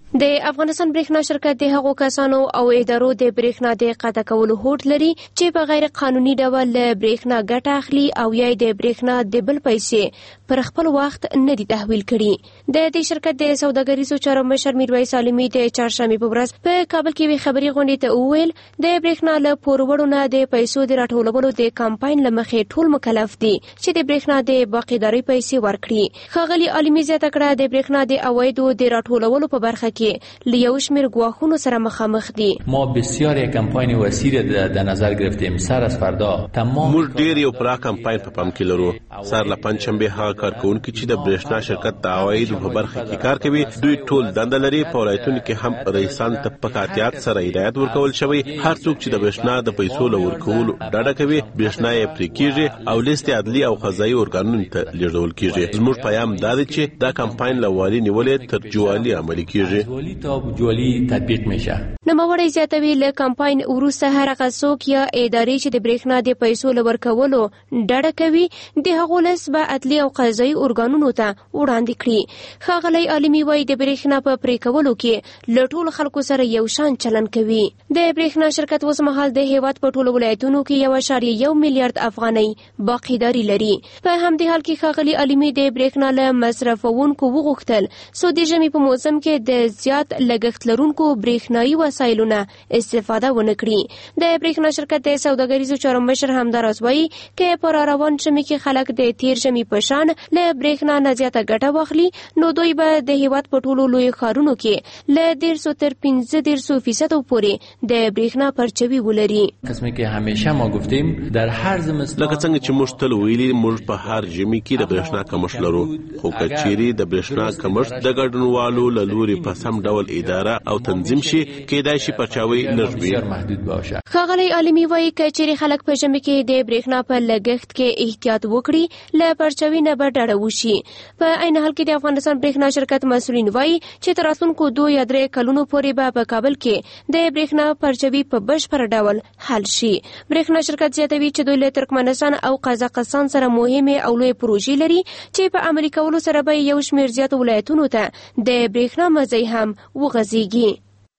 د افغانستان برېښنا شرکت د هغو کسانو او ادارو د برېښنا د قطع کولو هوډ لري چې په غیر قانوني ډول له برېښنا ګټه اخلي او یا د برېښنا د بل پیسې پر خپل وخت نه دي تحویل کړي. د دې شرکت د سوداګریزو چارو مشر میرویس عالمي د چهارشنبې په ورځ په کابل کې وی خبري غونډې ته وویل د برېښنا له پورورو نه د پیسو د راټولولو د کمپاین لمخې ټول مکلف دي چې د برېښنا د باقیداري پیسې ورکړي. ښاغلي عالمي زیاته کړه د برېښنا د عوایدو د راټولولو په برخه کې لیو شمیر گواهونو سره مخامخ دي. ما بسیار یک کمپاین وسیع در نظر گرفتیم. سر از فردا تمام موږ ډیر یو پراخ کمپاین په پام کې لرو. سر له پنځشنبه هغه کارکونکو چې د برېښنا شرکت د عوایدو په برخه کې کار کوي دوی ټول دنده لري. په ولایتونو کې هم رئیسان ته په قاطعیت سره هدایت ورکول شوی هر څوک چې د برېښنا د پیسو له ورکولو ډډه کوي برېښنا یې پرې کیږي او لیست عدلي او قضایي ارګانونو ته لیږدول کیږي. زموږ پیغام دا دی چې دا کمپاین له والي نیولې تر جوالي عملي کیږي. جوالي تطبیق میشه. نوموړی زیاتوي له کمپاین وروسته هر هغه څوک یا ادارې چې د برېښنا د پیسو له ورکولو ډډه کوي د هغو لیست به عدلي او قضایي ارګانونو ته وړاندې کړي. ښاغلی عالمي وایي د برېښنا په پرې کولو کې له ټولو خلکو سره یو شان چلن کوي. د برېښنا شرکت اوس مهال د هیواد په ټولو ولایتونو کې یو اعشاریه یو میلیارډ افغانۍ باقیداري لري. په همدې حال کې ښاغلی عالمي د برېښنا له مصرفونکو وغوښتل څو د ژمي په موسم کې د زیات لګښت لرونکو برېښنايي وسایلونه استفاده ونه کړي. د برېښنا شرکت د سوداګریزو چارو مشر همداراز وایي چې په راروان ژمي کې خلک د تیر ژمي په شان له برېښنا نه زیاته ګټه واخلي نو دوی به د هیواد په ټولو لوی ښارونو کې له ډېر سو تر پنځه دېرشو فیصدو پورې د برېښنا پرچوي ولري. قسمه کې همیشه ما گفتیم در هر زمستان لکه څنګه چې موږ تل ویلي موږ په هر ژمي کې د برېښنا کمښت لرو خو کچيري د برېښنا کمښت د ګډونوالو له لوري په سم ډول اداره او تنظیم شي کېدای شي پرچاوي نشوي محدود باشه. ښاغلی عالمي وایي کچېرې خلک په ژمي کې د برېښنا په لګښت کې احتیاط وکړي له پرچاوي نه به ډډه وشي. په عین حال کې د افغانستان برېښنا شرکت مسؤلین وایي چې تر راتلونکو دوه یا درې کلونو پورې به په کابل کې د برېښنا پرچاوي په بشپړ ډول حل شي. برېښنا شرکت زیاتوي چې دوی له ترکمنستان او قزاقستان سره مهمې او لویې پروژې لري چې په عملي کولو سره به یو شمېر زیاتو ولایتونو ته د برېښنا مزی هم وغځیږي.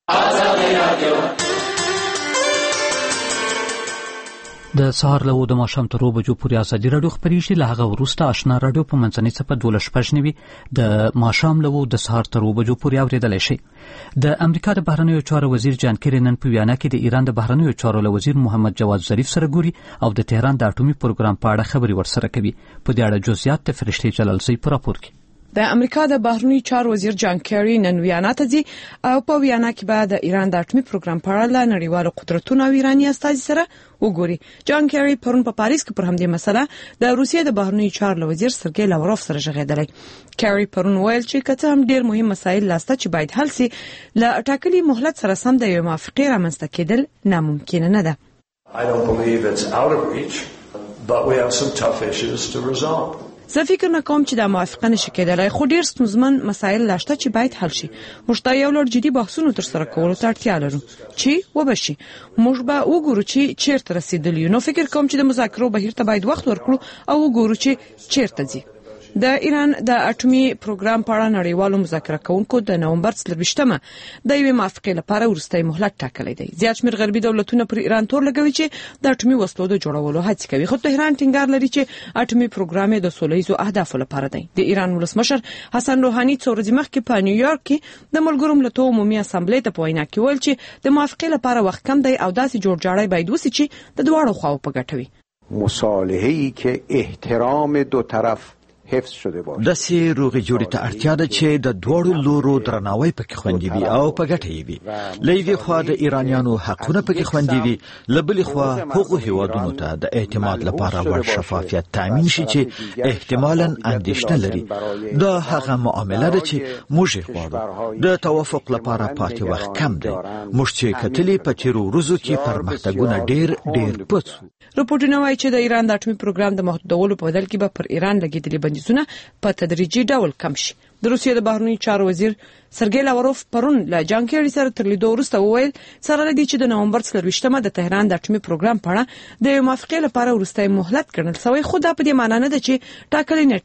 د سهار له د ماښام تر اوو بجو پورې ازادي راډیو خپرېږي. له هغه وروسته اشنا راډیو په منځنۍ څپه دولس شپږ نوي د ماښام له د سهار تر اوو بجو پورې اورېدلی شي. د امریکا د بهرنیو چارو وزیر جان کیری نن په ویانا کې د ایران د بهرنیو چارو له وزیر محمد جواد ظریف سره ګوري او د تهران د اټومي پروګرام په اړه خبرې ورسره کوي. په دې اړه جزئیات د فرشتي جلالزی په راپور کې. د امریکا د بهرنیو چارو وزیر جان کیری نن ویانا ته ځي او په ویانا کې به د ایران د اټومي پروګرام په اړه له نړیوالو قدرتونو او ایراني استازي سره وګوري. جان کیری پرون په پاریس کې پر همدې مسله د روسیې د بهرنیو چارو وزیر سرګی لاوروف سره ژغېدلی. کیری پرون ویل چې کته هم ډیر مهم مسایل لاسته چې باید حل سي له ټاکلي مهلت سره سم د یو موافقه رامنځته کېدل ناممکن نه ده. I don't believe it's out of reach, but we have some tough issues to resolve. زه فکر نه کوم چې د موافقه نشي کېدلای خو ډیر ستونزمن مسایل لاشته چې باید حل شي. موږ ته یو لړ جدي بحثونه تر سره کولو ته اړتیا لرو چې وبشي. موږ به وګورو چې چیرته رسیدلی نو فکر کوم چې د مذاکرو بهیر ته باید وخت ورکړو او وګورو چې چیرته ځي. د ایران د اټومي پروګرام په اړه نړیوالو مذاکره کوونکو د نومبر څلرویشتمه د یوې موافقې لپاره وروستی مهلت ټاکلی دی. زیات شمېر غربي دولتونه پر ایران تور لګوي چې د اټومي وسلو د جوړولو هڅې کوي خو تهران ټینګار لري چې اټومي پروګرام د سولهییزو اهدافو لپاره دی. د ایران ولسمشر حسن روحاني څو ورځې مخکې په نیویارک کې د ملګرو ملتونو عمومي اسامبلې ته په وینا کې ویل چې د موافقې لپاره وخت کم دی او داسې جوړجاړی باید وشي چې د دواړو خواو په ګټه وي. مصالحه‌ای که احترام دو طرف حفظ شده باشه. د سي روغي جوړې ته اړتیا ده چې د دوړو لورو درناوی پکې خوندي وي او په ګټه وي. لېوي خو د ایرانیانو حقونه پکې خوندي وي، لبلې خو حقوق هیوادونو ته د اعتماد لپاره ور شفافیت تامین شي چې احتمالاً اندېښنه لري. دا هغه معامله ده چې موږ غواړو. د توافق لپاره پاتې وخت کم دی. موږ چې کتلې په تیرو ورځو کې پرمختګونه ډېر ډېر پڅ. رپورټونه وايي چې د ایران د اټومي پروګرام د محدودولو په بدل کې به پر ایران لګیدلي بندیزونه په تدریجي ډول کم شي. د روسیې د بهرنیو چارو وزیر سرګی لاوروف پرون له جان کیری سره تر لیدو وروسته وویل سره لدی چې د نومبر څلرویشتمه د تهران د اټومي پروګرام په اړه د موافقې لپاره وروستی مهلت ګڼل شوی خو دا په دې معنی نه ده چې ټاکلې نیټه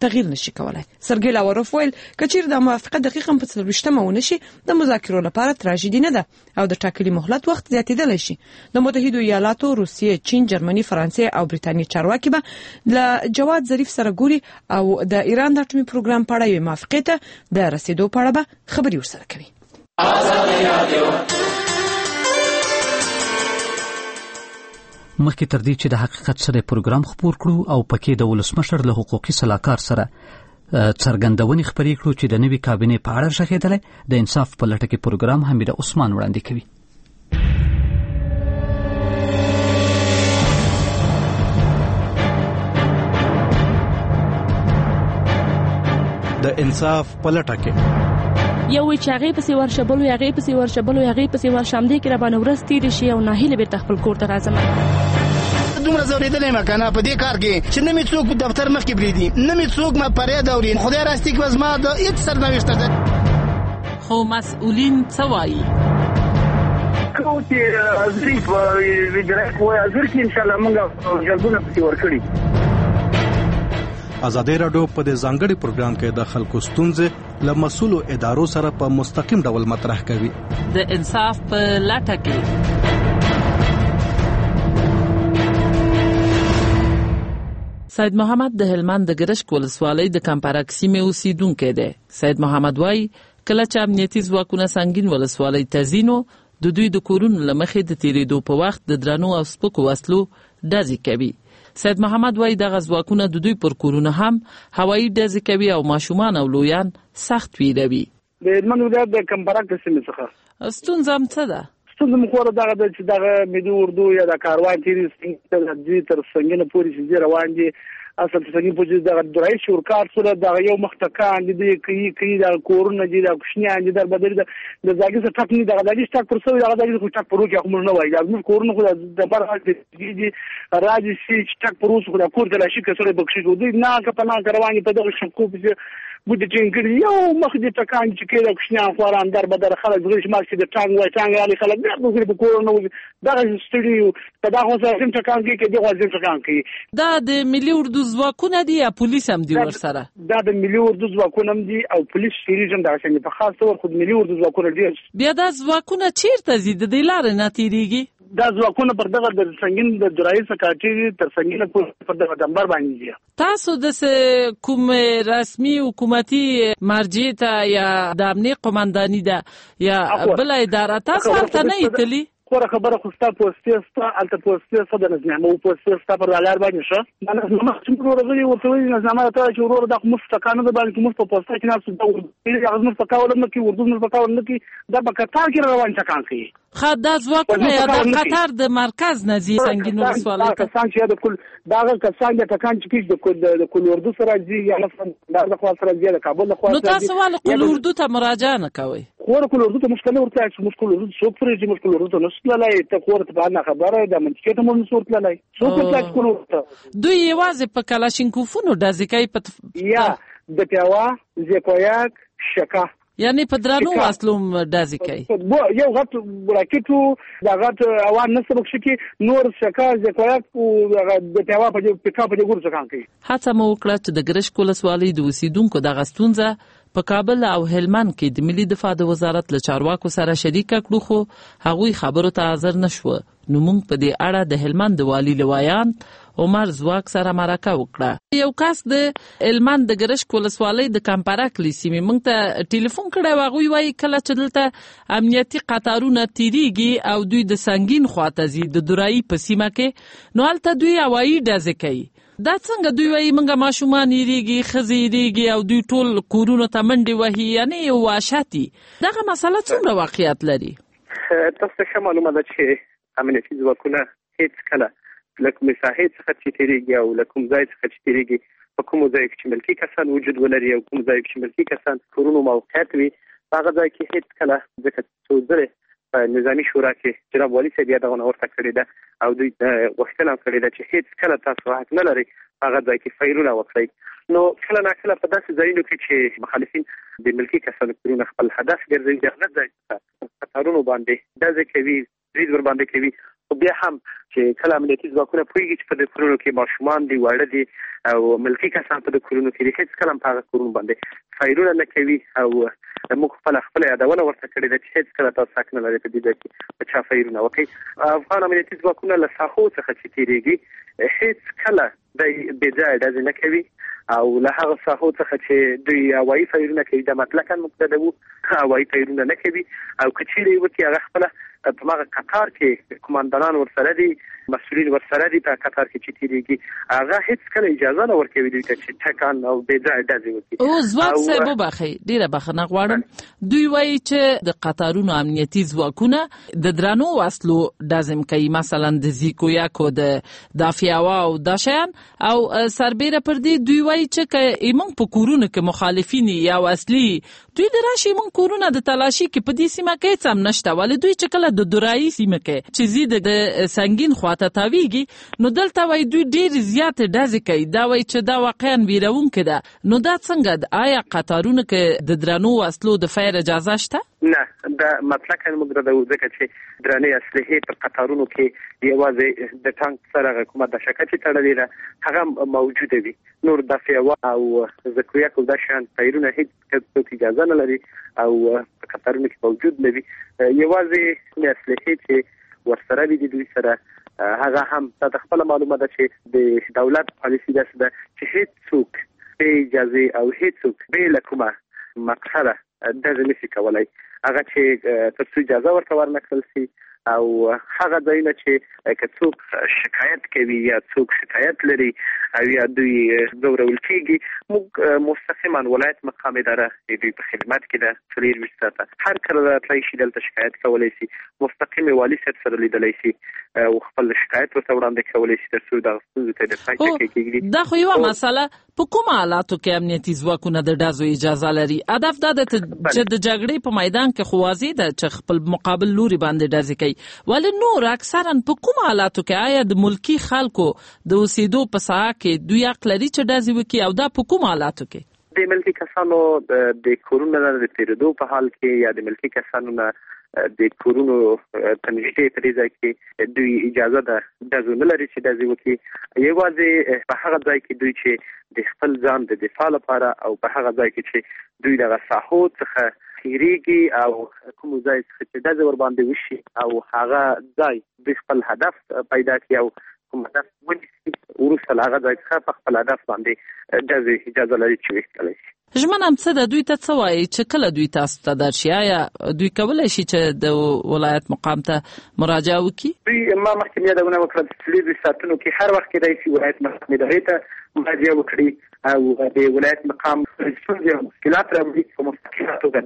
تغییر نشي کولای. سرګی لاوروف ویل کچیر د موافقه دقیقاً په څلوېښتمه ونشي د مذاکرو لپاره تراژیدي نه ده او د ټاکلي مهلت وخت زیاتېدلی شي. د متحده ایالاتو، روسیې، چین، جرمني، فرانسې او بریتانیا چارواکي به له جواد ظریف سره ګوري او د ایران د اټومي پروګرام په اړه یوې موافقې ته د رسیدو په اړه به خبرې ورسره کوي. مخکې تر دې چې د حقیقت سره پروګرام خپور کړو او پکې د ولسمشر له حقوقي سلاکار سره څرګندونې خبرې کړو چې د نوي کابینې په اړه ژغېدلی، د انصاف په لټه کې پروګرام حمیده عثمان وړاندې کوي. د انصاف په لټه کې یو وی چې هغه پسې ورشبل وي هغه پسې ورشبل وي هغه پسې ورشامدې کې را باندې ورځ تېرې شي او ناهیله بیرته خپل کور ته راځم. دومره زورېدلی یم که نه په دې کار کې چې نه مې څوک دفتر مخکې پرېږدي، نه مې څوک ما فریاد اوري. خدای راستي کې به زما د هېڅ سرنوشت ده. خو مسؤلین څه وایي؟ کوم چې ظریف وجرایف وایي ظریف انشاءالله موږ جلبونه پسې ورکړي. ازادي راډیو په دې ځانګړي پروګرام کې د خلکو ستونزې له مسؤلو ادارو سره په مستقیم ډول مطرح کوي. د انصاف په لټه کې سید محمد د هلمند د ګرشک ولسوالۍ د کمپارک سیمې اوسیدونکی دی. سید محمد وایي کله چې امنیتي ځواکونه سنگین ولسوالۍ ته ځینو د دوی د کورونو له مخې د تیریدو په وخت د درنو او سپکو وسلو ډزې کوي. سید محمد وایي دغه ځواکونه د دوی پر کورونه هم هوایي ډزې کوي او ماشومان او لویان سخت ویروي. د هلمند ولایت د کمپارک سیمې څخه ستونزه هم څه ده؟ ستونزه مو خو دغه ده چې دغه ملي اردو یا د کاروان تیري تر څنګه پورې چې روان دي اصل څنګه په دې دغه درای شورکار سره دغه یو مختکان دي کوي کوي د کورونه دي د کوشنیان دي در بدل د ځاګي څخه ټاک نه دغه د ټاک پر څو دغه د ټاک پر وکه کوم نه وایي د کورونه خو د بار دي راځي چې ټاک پر وسو د کور د لاشي کسره بخښي دوی نه کپنا کرواني په دغه شکو په بده جنګړي یو مخ دې ټکان چې کېده کوشنیان خواران در بدل خلک غوښ مارش د ټانګ وای ټانګ علي خلک د په کورونه دغه سټډیو په دغه ځای کې ټکان کې کې دغه ځای ټکان کې دا د ملي اردو ځواکونه دي یا پولیس هم دي ورسره؟ دا د ملي اردو ځواکونه هم دي او پولیس شریجم دا څنګه په خاص تور خود ملي اردو ځواکونه دي. بیا دا ځواکونه چیرته زی د لارې نه تیریږي؟ دا ځواکونه پر دغه د سنگین د درای سکاټي تر سنگین پر دغه دمبر باندې دي. تاسو د کوم رسمي حکومتي مرجع ته یا د امنیت قومنداني ده یا بل اداره تاسو ورته نه ایتلی؟ خو خبره خو ستاسو پوسټستا الته پوسټستا د نظام او پوسټستا پر لار باندې شو دا نظام چې موږ ورغلي ورته وی نظام ته چې ورور د مستقانه د باندې موږ په پوسټا کې ناس د هغه موږ په کاول نه کې ورته موږ په کاول نه کې دا په قطار کې روان ځکان کوي. خدای ځواکونه یا د قطر د مرکز نزي سنگین ولسوالۍ ته کسان چې د کل داغه کسان د تکان چې د کل د کل اردو سره ځي یا مثلا د خوا سره ځي د کابل د خوا نو تاسو ول کل اردو ته مراجعه نه کوي؟ خو کل اردو ته مشکل ورته چې مشکل اردو څو پرې چې مشکل اردو نه سلای ته خورته باندې خبره د منطقه ته مونږ صورت لای څو په تاسو کولو دوی یوازې په کلاشینکوفونو ډزې کوي په یا د پیاوا زیکویاک شکا یعنی په درانو واسلوم ډازې کوي یو غټ راکټو د غټ اوان نسبه کې نور شکا زکویاک او د پیاوا په پکا په ګور ځکان کوي. هڅه مو وکړه چې د ګرشک ولسوالۍ د اوسیدونکو د غستونځه په کابل او هلمند کې د ملي دفاع د وزارت له چارواکو سره شریک کړو خو هغوی خبرو ته حاضر نشو. نو موږ په دې اړه د هلمند والی لوایان عمر زواک سره مرکه وکړه. یو کس د هلمند د ګرشک ولسوالۍ د کمپارک سیمې موږ ته ټلیفون کړی و. هغوی وایي کله چې دلته امنیتي قطارونه تیریږي او دوی د سنگین خواته ځي د درایي په سیمه کې نو هلته دوی هوایي ډزې کوي. دا څنګه دوی وایي موږ ماشومان یریږي ښځې یریږي او دوی ټول کورونو ته منډې وهي یعنې یو وحشتي. دغه مسله څومره واقعیت لري؟ تاسو ته ښه معلومه ده چې امنیتي ځواکونه هیڅ کله له کومې ساحې څخه چې تیریږي او له کوم ځای څخه چې تیریږي په کومو ځایو کې چې ملکي کسان وجود ولري او کوم ځایو کې چې ملکي کسان کورونو موقعیت وي هغه ځای کې هیڅ کله ځکه څو ځله په نظامي شورا کې جناب والي صاحب یې دغه ورته کړې ده او دوی غوښتنه کړې ده چې هیڅ کله تاسو حق نه لري هغه ځای کې فایرونه وکړئ. نو کله نا کله په داسې ځایونو کې چې مخالفین د ملکي کسانو کورونه خپل هدف ګرځوي دغه ځای څخه قطارونو باندې ډزې کوي برید ور باندې کوي بیا هم چې کله امنیتي ځواکونه پوهیږي چې په دې کورونو کې ماشومان دي، واړه دي او ملکي کسان په دې کورونو کې دي، هیڅ کله هم په هغه کورونو باندې فایرونه نه کوي. او موږ خپل خپل یادونه ورته کړې ده چې هیڅ کله تاسو حق نه لرئ په دې ځای کې په چا فایرونه وکړي. افغان امنیتي ځواکونه له ساحو څخه چې تېرېږي هیڅ کله د بې ځایه ډزې نه کوي او له هغه ساحو څخه چې دوی هوایي فایرونه کوي د مطلقاً مبتدأ وو، هوایي فایرونه نه کوي او که چیرې وکړي هغه خپله په هغه قطار کې کمانډران ورسره دي، مسؤلین ورسره دي، په قطار کې چې تېرېږي هغه هیڅ کله اجازه نه ورکوي دوی ته چې ټکان او بې ځایه ډزې وکړي. او ځواک صاحب وبخښئ، ډېره بخښنه غواړم، دوی وایي چې د قطارونو امنیتي ځواکونه د درنو وسلو ډزې کوي، مثلا د زیکویاکو د دافیاوا او دا شیان، او سربیره پر دې دوی وایي چې که ایمون په کورونو کې مخالفین یا وسلې دوی د راشي ایمون کورونه د تلاشي کې په دې سیمه کې څه هم نشته، ولې دوی چې کله د دورایي سیمه کې چې زی د سنگین خواته تاویږي نو دلته وایي دوی ډېر زیات ډزې کوي. دا وایي چې دا واقعا ویرونکې ده. نو دا څنګه ده؟ آیا قطارونو کې د درنو وسلو د فیر اجازه شته؟ نه، دا مطلقاً مجرد ځکه چې درنې اسلحې په قطارونو کې یوازې د ټانک سره کومه دشکه چې تړلې ده هغه موجوده وي، نور د فیوا او زکویاکو دا شان فایرونه هیڅ څوک اجازه نه لري او په قطارونو کې موجود نه وي. یوازې کومې اسلحې چې ورسره وي د دوی سره هغه هم د خپل معلومه ده چې د دولت پالیسي داسې ده چې هیڅ څوک بې اجازې او هیڅ څوک بې له کومه مقصده ډزې نشي کولی، هغه چې تر څو اجازه ورته ورنکړل شي او هغه ځایونه چې که څوک شکایت کوي یا څوک شکایت لري او یا دوی ځورول کېږي، موږ مستقیما ولایت مقام اداره دوی په خدمت کې ده څلېرویشت ساعته هر کله راتلی شي دلته شکایت کولی شي، مستقیم والي صاحب سره لیدلی شي او خپل شکایت ورته وړاندې کولی شي تر څو دغه ستونزو ته د پای ټکی کېږدي. دا خو یوه مسله په کومه حالاتو کې امنیتي ځواکونه د ډزو اجازه لري؟ هدف دا ده چې د جګړې په میدان کې خو واضح ده چې خپل مقابل لوري باندې ډزې کوي، ولې نور اکثرا په کومه حالاتو کې آیا د ملکي خلکو د اوسېدو په ساحه کې دوی حق لري چې ډزې وکړي او دا په کومه حالاتو کې؟ د ملکي کسانو د کورونو نه د تېرېدو په حال کې یا د ملکي کسانو نه د کورونو ته نږدې په دې ځای کې دوی اجازه ده ډزو نه لري چې ډزې وکړي، یوازې په هغه ځای کې دوی چې د خپل ځان د دفاع لپاره او په هغه ځای کې چې دوی دغه ساحو څخه تېرېږي او کوم ځای څخه چې ډزې ورباندې وشي او هغه ځای دوی خپل هدف پیدا کړي او کوم هدف ونیسي، وروسته له هغه ځای څخه په خپل هدف باندې ډزې اجازه لري چې ویستلی شي. ژمن هم څه ده دوی ته څه وایي چې کله دوی تاسو ته درشي؟ آیا دوی کولی شي چې د ولایت مقام ته مراجعه وکړي؟ دوی ما مخکې یادونه وکړه چې څلېرویشت ساعتونو کې هر وخت کېدای شي ولایت مقام ادارې ته مراجعه وکړي او د ولایت مقام ستونزې او مشکلات راوړي په مستقیمه توګه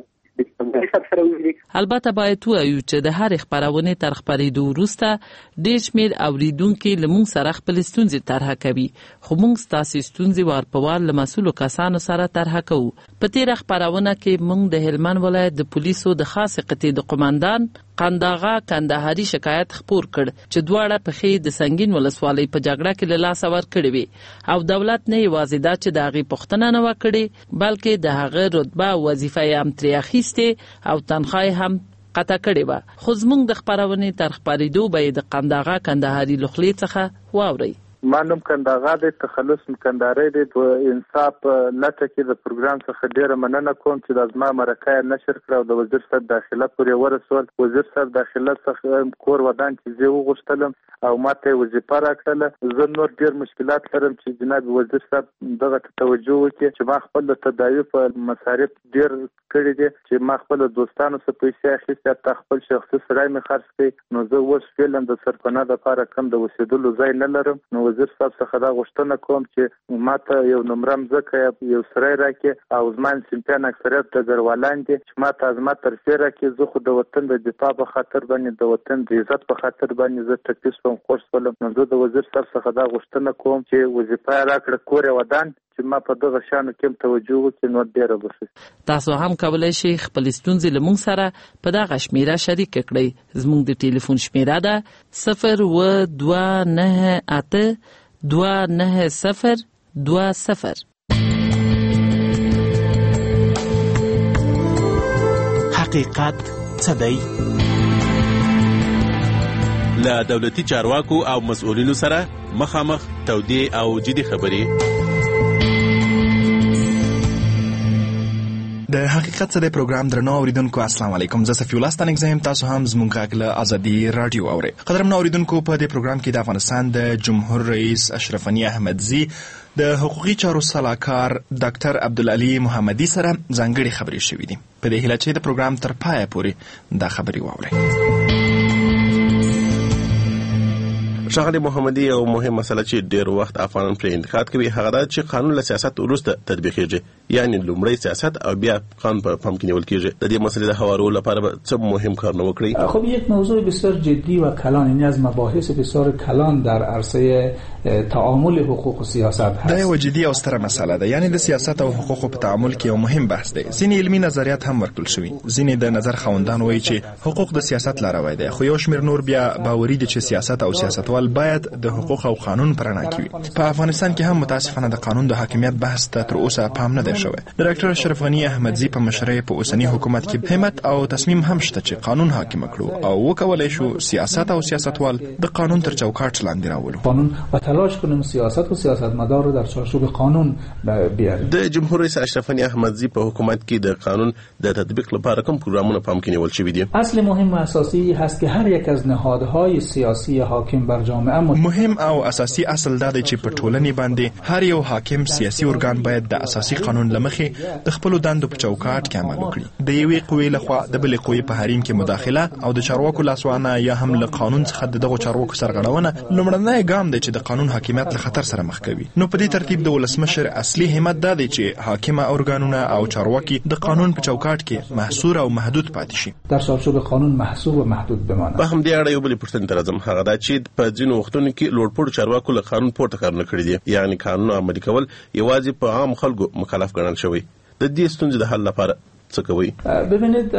البته باید وایو چې د هر خبرونې تر خبرېدو وروسته ډېر شمېر اورېدونکي له موږ سره خپل ستونزې طرحه کوي، خو موږ ستاسې ستونزې وار په وار له مسؤلو کسانو سره طرحه کوو. په تېره خبرونه کې موږ د هلمند ولایت د پولیسو د خاصې قطعې د قماندان قنداغا کندهاري شکایت خپور کړ چې دواړه پښې د سنگین ولسوالۍ په جګړه کې له لاسه ورکړې وې او دولت نه یوازې دا چې د هغې پوښتنه نه وه کړې بلکې د هغه رتبه او وظیفه یې هم ترې اخیستې او تنخواه یې هم قطع کړې وه. خو زموږ د خپرونې تر خپرېدو به یې د قنداغا کندهاري له خولې څخه واورئ. ما نوم کنداغا دی، تخلص مکنداري دی. په انصاف لټه کې د پروګرام څخه ډیره مننه کوم چې د زما مرکه نشر کړ او د وزیر صاحب داخله پورې ورسول. وزیر صاحب داخله څخه کور ودان چې زه وغوښتلم او ماته وظیفه راکړله. زه نور ډیر مشکلات لرم چې جناب وزیر صاحب دغه توجه وکړي چې ما خپل د تداوی په مصارف ډیر کړی دي، چې ما خپل دوستانو څخه پیسې اخیستې، حتی خپل شخصي سړی مې خرڅ کړي. نو زه اوس فعلا د سرپناه دپاره کم د اوسېدلو ځای نه لرم. نو وزیر صاحب څخه دا غوښتنه کوم چې ماته یو نمره مځکه یو سړی راکړي او زما سیمپیان اکثریت ډګروالان دي چې ماته زما ترفیع راکړي. زه خو د وطن د دفاع په خاطر باندې د وطن د عزت په خاطر باندې زه ټپي شوم، خوش شولم. نو زه د وزیر صاحب څخه دا غوښتنه کوم چې وظیفه راکړه کور یې ودان چې ما په دغه شانو کې توجه وکړي نو ډېره بښي. تاسو هم کولی شئ خپل ستونزې له موږ سره په دغه شمیره شریکه کړئ. زموږ د ټلیفون شمیره ده صفر اووه دوه نهه اته دوه نهه صفر دوه صفر. حقیقت څه دی؟ له دولتي چارواکو او مسؤلینو سره مخامخ تودې او جدي خبرې. د حقیقت سره پروګرام درنو اوریدونکو السلام علیکم. زه صفی الله ستانک زم تاسو هم زموږ غږ له ازادي رادیو اورئ. قدرمن اوریدونکو په دې پروګرام کې د افغانستان د جمهور رئیس اشرف غنی احمدزی د حقوقي چارو سلاکار ډاکټر عبدالعلی محمدی سره ځانګړي خبرې شوې دي. په دې هیله چې د پروګرام تر پایه پورې دا خبرې واورئ. ښاغلی محمدي یو مهم مسله چې ډېر وخت افغانان پرې انتقاد کوي هغه دا چې قانون له سیاست وروسته تطبیقېږي، یعنی لومړی سیاست او بیا قانون په پام کې نیول کېږي. د دې مسلې د هوارولو لپاره به څه مهم کارونه وکړي؟ خب یک موضوع بسیار جدی و کلان، یعنی از مباحث بسیار کلان در عرصه تعامل حقوق و سیاست هست. دا یو جدي او ستره مسله ده، یعنی د سیاست او حقوقو په تعامل کې یو مهم بحث دی. ځینې علمي نظریات هم ورکړل شوي. ځینې د نظر خوندان وایي چې حقوق د سیاست لاروی دی، خو یو شمېر نور بیا باوري دي چې سیاست او سیاستوال باید د حقوق او قانون پر رڼا کې وي. په افغانستان کې هم متاسفانه د قانون د حاکمیت بحث ته تر اوسه پام نه دی شوی. ډاکټر اشرف غنی احمدزی په مشرۍ په اوسنی حکومت کې همت او تصمیم هم شته چې قانون حاکم کړو او وکولای شو سیاست او سیاستوال د قانون تر چوکاټ لاندې راولو. قانون و تلاش کنیم سیاست و سیاستمدار رو در چارچوب قانون بیاریم. د جمهور رئیس اشرف غنی احمدزی په حکومت کې د قانون د تطبیق لپاره کوم پروګرامونه پام کې نیول شوي دي؟ اصل مهم و اساسی هست که هر یک از نهادهای سیاسی حاکم بر جامعه مهم او اساسي اصل دا دی چې په ټولنې باندې هر یو حاکم سیاسي ارګان باید د اساسي قانون لمخې د خپل دندو په چوکاټ کې عمل وکړي. د یوې قوې لخوا د بلې قوې په حریم کې مداخله او د چارواکو لاسوانه یا هم له قانون څخه دغه چارواکو سرغړونه لومړنی ګام دی چې د قانون حاکمیت له خطر سره مخ کوي. نو په دې ترتیب د ولسمشر اصلي همت دا دی چې حاکمه ارګانونه او چارواکي د قانون په چوکاټ کې محصور او محدود پاتې شي. در چارچوب قانون محصور و محدود بمانه. په همدې اړه یو بل پوښتنه راځم، هغه دا چې په ځینو وختونو کې لوړپوړو چارواکو له قانون پورته کارونه کړي دي، یعنی قانون عملي کول یوازې په عام خلکو مکلف ګڼل شوی. د دې ستونزې د حل لپاره څه کوي؟ ببینید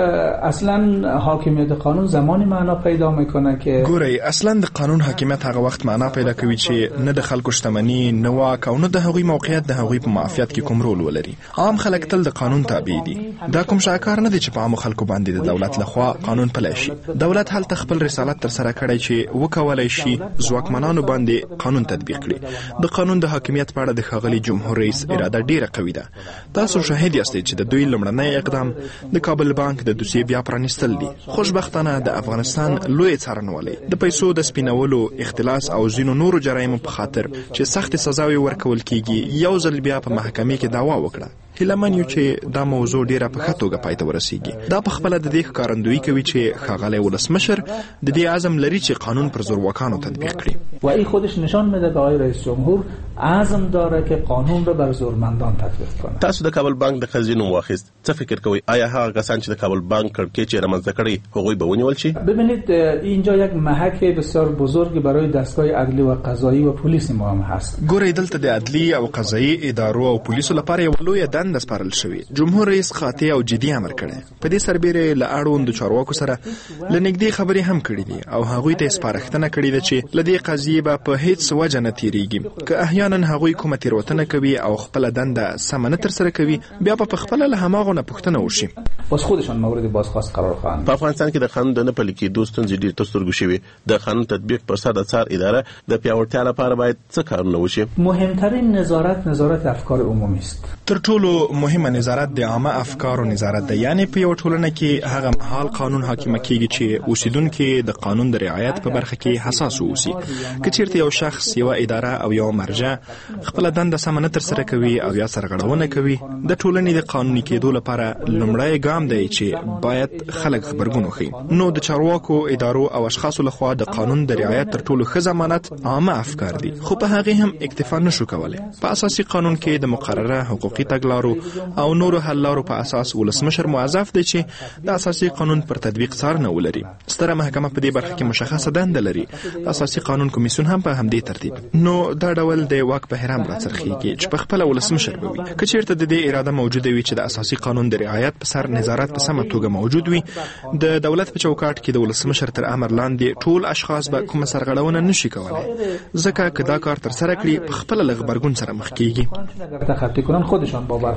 اصلا حاکمیت قانون زمانی معنا پیدا میکنه که ګورئ اصلا د قانون حاکمیت هغه وخت معنا پیدا کوي چې نه د خلکو شتمني، نه واک او نه د هغوی موقعیت د هغوی په معافیت کې کوم رول ولري. عام خلک تل د قانون تابع دي. دا کوم شاکار نه دي چې په عام خلکو باندې د دولت لخوا قانون پلی شي. دولت هلته خپل رسالت تر سره کړی چې وکولای شي ځواکمنانو باندې قانون تطبیق کړي. د قانون د حاکمیت په اړه د ښاغلي جمهور رئیس اراده ډیره قوي ده. تاسو شاهد یاستئ چې د دوی لومړنی اقدام د کابل بانک د دوسیې بیا پرانیستل دي. خوشبختانه د افغانستان لوی څارنوالۍ د پیسو د سپینولو، اختلاس او ځینو نورو جرایمو په خاطر چې سخت سزاوي ورکول کیږي یو ځل بیا په محکمې کې دعوا وکړه. هیلمن یو چې دا موضوع ډیره په ښه توګه پای ته ورسیږي. دا په خپل د دې ښکارندویي کوي چې ښاغلی ولسمشر د دې عزم لري چې قانون پر زورواکانو تطبیق کړي. و این خودش نشان میده که آقای رئیس جمهور عزم داره که قانون رو بر زورمندان تطبیق کنه. تاسو د کابل بانک د قضیې نوم واخیست، څه فکر کوئ؟ آیا هغه کسان چې د کابل بانک کړکېچ یې رامنځته کړی هغوی به ونیول شي؟ ببینید اینجا یک محک بسیار بزرگی برای دستگاه عدلی و قضایی و پلیس ما هم هست. ګورئ دلته د عدلی او قضایی ادارو او پولیسو لپاره یو لویه دنده سپارل شوې. جمهور رئیس قاطع او جدي امر کړی. په دې سربېره له اړوندو چارواکو سره له نږدې خبرې هم کړې دي او هغوی ته سپارښتنه کړې ده چې له دې قضیې به په هیڅ وجه نه تیریږي. که احیانا هغوی کومه تیروتنه کوي او خپل دنده سمه نه ترسره کوي بیا به په خپله له هماغو نه پوښتنه وشي. باز خودشان مورد بازخواست قرار خواهند. په افغانستان کې د قانون د نه پلي کېدو ستونزې ډېرې تر سترګو شوي. د قانون تطبیق پر سر د څار اداره د پیاوړتیا لپاره باید څه کارونه وشي؟ مهمترین نظارت نظارت افکار عمومی است. تر ټولو مهمه نظارت د عامه افکارو نظارت ده، یعنی په یو ټولنه کې هغه مهال قانون حاکم کیږي چې اوسیدونکو د قانون د رعایت په برخه کې حساس اوسي. که چیرته یو شخص، یو اداره او یو مرجع خپل دنده سم نه ترسره کوي او یا سرغړونه کوي، د ټولنې د قانوني کېدو لپاره لومړی ګام دی چې باید خلک خبرګون وښيي. نو د چارواکو، ادارو او اشخاصو لخوا د قانون د رعایت تر ټولو ښه ضمانت عامه افکار دي، خو په هغې هم اکتفا نشو کولی. په اساسي قانون کې د مقرره حقوقي تګلارو او نورو حل لارو په اساس ولسمشر موظف دی چې د اساسي قانون پر تطبیق څارنه ولري. ستره محکمه په دې برخه کې مشخصه دنده لري. د اساسي قانون کمیسیون هم په همدې ترتیب. نو دا ډول د واک بهرام راڅرخیږي چې په خپل ولسمشر به وي. که چیرته د دې اراده موجوده وي چې د اساسي قانون د رعایت په سر نظارت په سمه توګه موجود وي، د دولت په چوکاټ کې د ولسمشر تر امر لاندې ټول اشخاص به کومه سرغړونه نشي کولای، ځکه که دا کار تر سره کړي په خپل له غبرګون سره مخ کیږي. تخطی کنن خودشان باور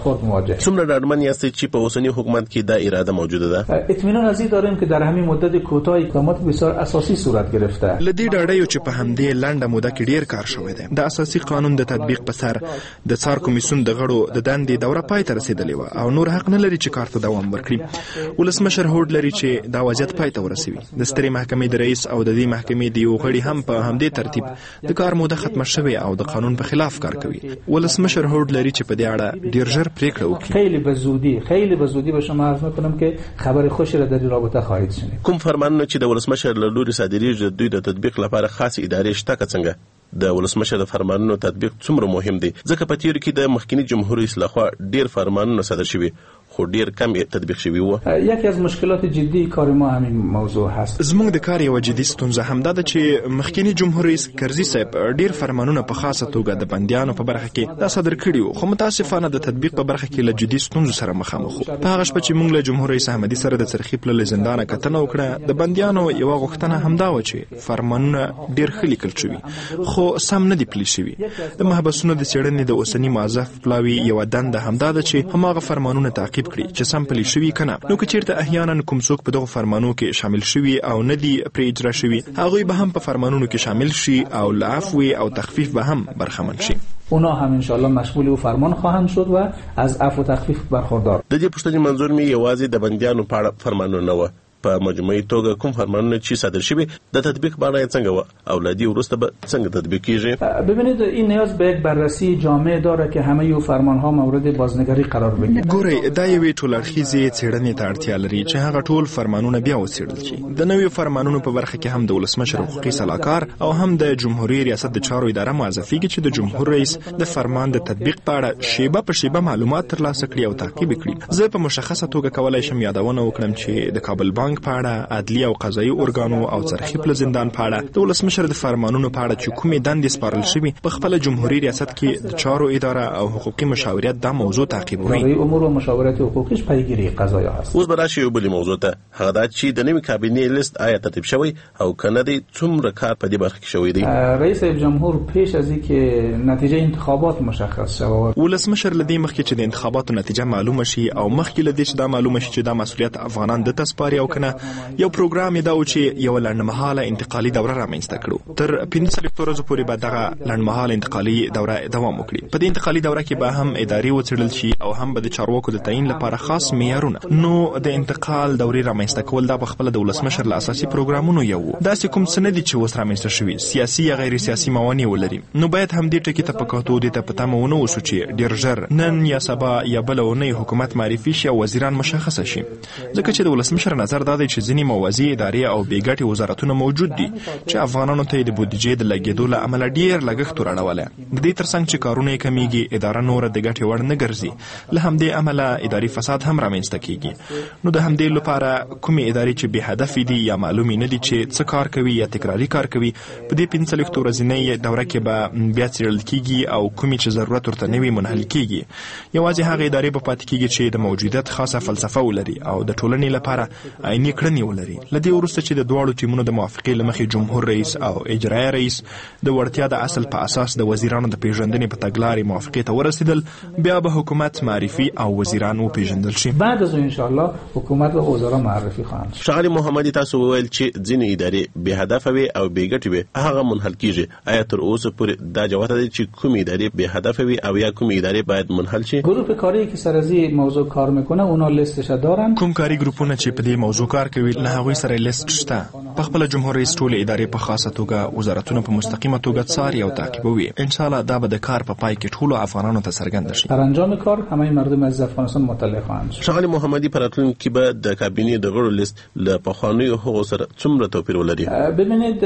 برخورد مواجه. څومره ډاډمن یاست چې په اوسنی حکومت کې دا اراده موجوده ده؟ اطمینان از این داریم که در همین مدت کوتاه اقدامات بسیار اساسی صورت گرفته. لدی ډاډه چې په همدې لنډه موده کې ډیر کار شوی دی. د اساسي قانون د تطبیق په سر د څار کمیسیون د غړو د دندې دوره پای ته رسیدلې و او نور حق نه لري چې کار ته دوام ورکړي. ولسمشر هوډ لري چې دا وضعیت پای ته ورسوي. د سترې محکمې د رئیس او د دې محکمې د یو غړي هم په همدې ترتیب د کار موده ختمه شوې او د قانون په خلاف کار کوي. ولسمشر هوډ لري چې په دې اړه ډیر ژر پریکړه وکړي. خیلی به زودی خیلی به زودی به شما عرض میکنم که خبر خوشی را در این رابطه خواهید شنید. کوم فرمانونه چې د ولسمشر له لوري صادریږي دوی د تطبیق لپاره خاص ادارې شته که څنګه؟ د ولسمشر د فرمانونو تطبیق څومره مهم دی؟ ځکه په تیر کې د مخکنی جمهور رئیس لخوا ډیر فرمانونه صادر شوي خو ډیر کم تطبیق شوی و. یکی از مشکلات جدی کار ما همین موضوع هست. زموږ د کار یو جدي ستونزه همدا ده چې مخکنی جمهور رئیس کرزي صاحب ډیر فرمانونه په خاصه توګه د بندیانو په برخه کې دا صادر کړي وو خو متاسفانه د تطبیق په برخه کې له جدي ستونزو سره مخامخ وو. په هغه شپه چې موږ له جمهور رئیس احمدي سره د څرخي پلل زندان کتنه وکړه د بندیانو یو غوښتنه همدا و چې فرمانونه ډیر ښه لیکل شوي خو سم نه دی پلي شوي. د محبسونو د څېړنې د اوسنی موظف پلاوي یو دنده همدا ده چې هماغه فرمانونه تعقیب کړي چې سم پلي شوي کنه. نو که چیرته احیانا کوم څوک په دغه فرمانونو کې شامل شوي او نه دی پرې اجرا شوي هغوی به هم په فرمانونو کې شامل شي او له عفو او تخفیف به هم برخمن شي. اونا هم ان شاء الله مشمول او فرمان خواهند شد و از عفو و تخفیف برخوردار. د دې پوښتنې منظور می یوازې د بندیانو په اړه فرمانونه نه و. په مجموعي توګه کوم فرمانونه چې صادر شوي د تطبیق باندې څنګه و او لدی ورسته به څنګه تطبیق کیږي؟ ببینید این نیاز به یک بررسی جامع داره که همه یو فرمانها مورد بازنگری قرار بگیرن. ګورئ دا یوې ټولرخیزې څېړنې ته اړتیا لري چې هغه ټول فرمانونه بیا وڅېړل شي. د نویو فرمانونو په برخه کې هم د ولسمشر حقوقي سلاکار او هم د جمهوریت ریاست د چارو اداره موظفیږي چې د جمهور رئیس د فرمان د تطبیق په اړه شیبه په شیبه معلومات ترلاسه کړي او تعقیب کړي. زه په مشخصه توګه کولای شم یادونه وکړم چې د کابل بانک په اړه عدلي او قضایي ارګانو او څرخي پل زندان په اړه د ولسمشر د فرمانونو په اړه چې کومې دندې سپارل شوي په خپل جمهوریت ریاست کې د چارو اداره او حقوقي مشاورت دا موضوع تعقیبوي. امور و مشاورت حقوقیش پیگیری قضایا هست. اوس براشي یو بل موضوع ته هغه دا چې د نوي کابینې لیست آیا ترتیب شوی او کنه دی څومره کار په دې برخه کې شوی دی؟ رئیس جمهور پیش از اینکه نتیجه انتخابات مشخص شوه ولسمشر لدی مخکې چې د انتخاباتو نتیجه معلومه شي او مخکې لدی چې دا معلومه شي چې دا مسؤلیت افغانان د تسپاري او کنه یو پروګرام دا و چې یو لنډمهاله انتقالي دوره رامنځته کړو. تر پنځه څلوېښت ورځو پورې به دغه لنډمهاله انتقالي دوره دوام وکړي. په دې انتقالي دوره کې به هم ادارې وڅېړل شي او هم به د چارواکو د تعیین لپاره خاص معیارونه. نو د انتقال دورې رامنځته کول دا بخپله د ولسمشر له اساسي پروګرامونو یو و. داسې کوم څه نه دي چې اوس رامنځته شوي سیاسي یا غیر سیاسي موانع ولري. نو باید هم دې ټکي ته په کتو دې ته په تمه ونه اوسو چې ډېر ژر نن یا سبا یا بله اونۍ حکومت معرفي شي او وزیران مشخصه شي. ځکه چې د ولسمشر نظر دا دی چې ځینې موازي ادارې او بیګټي وزارتونه موجود دي چې افغانانو ته د بودیجې د لګیدو له امله ډیر لګښت ورړولی. د دې ترڅنګ چې کارونه یې کمیږي اداره نوره د ګټې وړ نه ګرځي. له همدې امله اداري فساد هم رامنځته کیږي. نو د همدې لپاره کومې ادارې چې بې هدفې دي یا معلومې نه دي چې څه کار کوي یا تکراري کار کوي په دې پنځه څلوېښت ورځنۍ دوره کې به بیا څېړل کیږي او کومې چې ضرورت ورته نه وي منحل کیږي. یوازې هغه ادارې به پاتې کیږي چې د موجودیت خاصه فلسفه ولري او د ټولنې لپاره عیني کړنې ولري. له دې وروسته چې د دواړو ټیمونو د موافقې له مخې جمهور رئیس او اجرایه رئیس د وړتیا د اصل په اساس د وزیرانو د پیژندنې په تګلارې موافقې ته ورسېدل بیا به حکومت معرفي او وزیران وپیژندل شي. بعد از ان شاء الله حکومت و وزرا معرفي خواهند شد. شاعر محمدي تاسو وویل چې ځینې ادارې بې هدفه وي او بې ګټې وي هغه منحل کیږي. آیا تر اوسه پورې دا جواب دی چې کومې ادارې بې هدفه وي او یا کومې ادارې باید منحل شي؟ گروه کاری که سر از این موضوع کار میکنه اونا لیستش دارن. کوم کاری ګروپونه چې په دې موضوع کار کوي له هغوی سره لیست شته. په خپل جمهور رئیس ټول ادارې په خاصه توګه وزارتونه په مستقیمه توګه څاري او تعقیبوي. ان شاء الله دا به د کار په پای کې ټولو افغانانو ته څرګند شي. در انجام کار همه مردم از افغانستان مطلع خواهند شد. شاعر محمدي پراتلونکي به د کابینې د غړو لیست له پخوانیو هغو سره څومره توپیر ولري؟ ببینید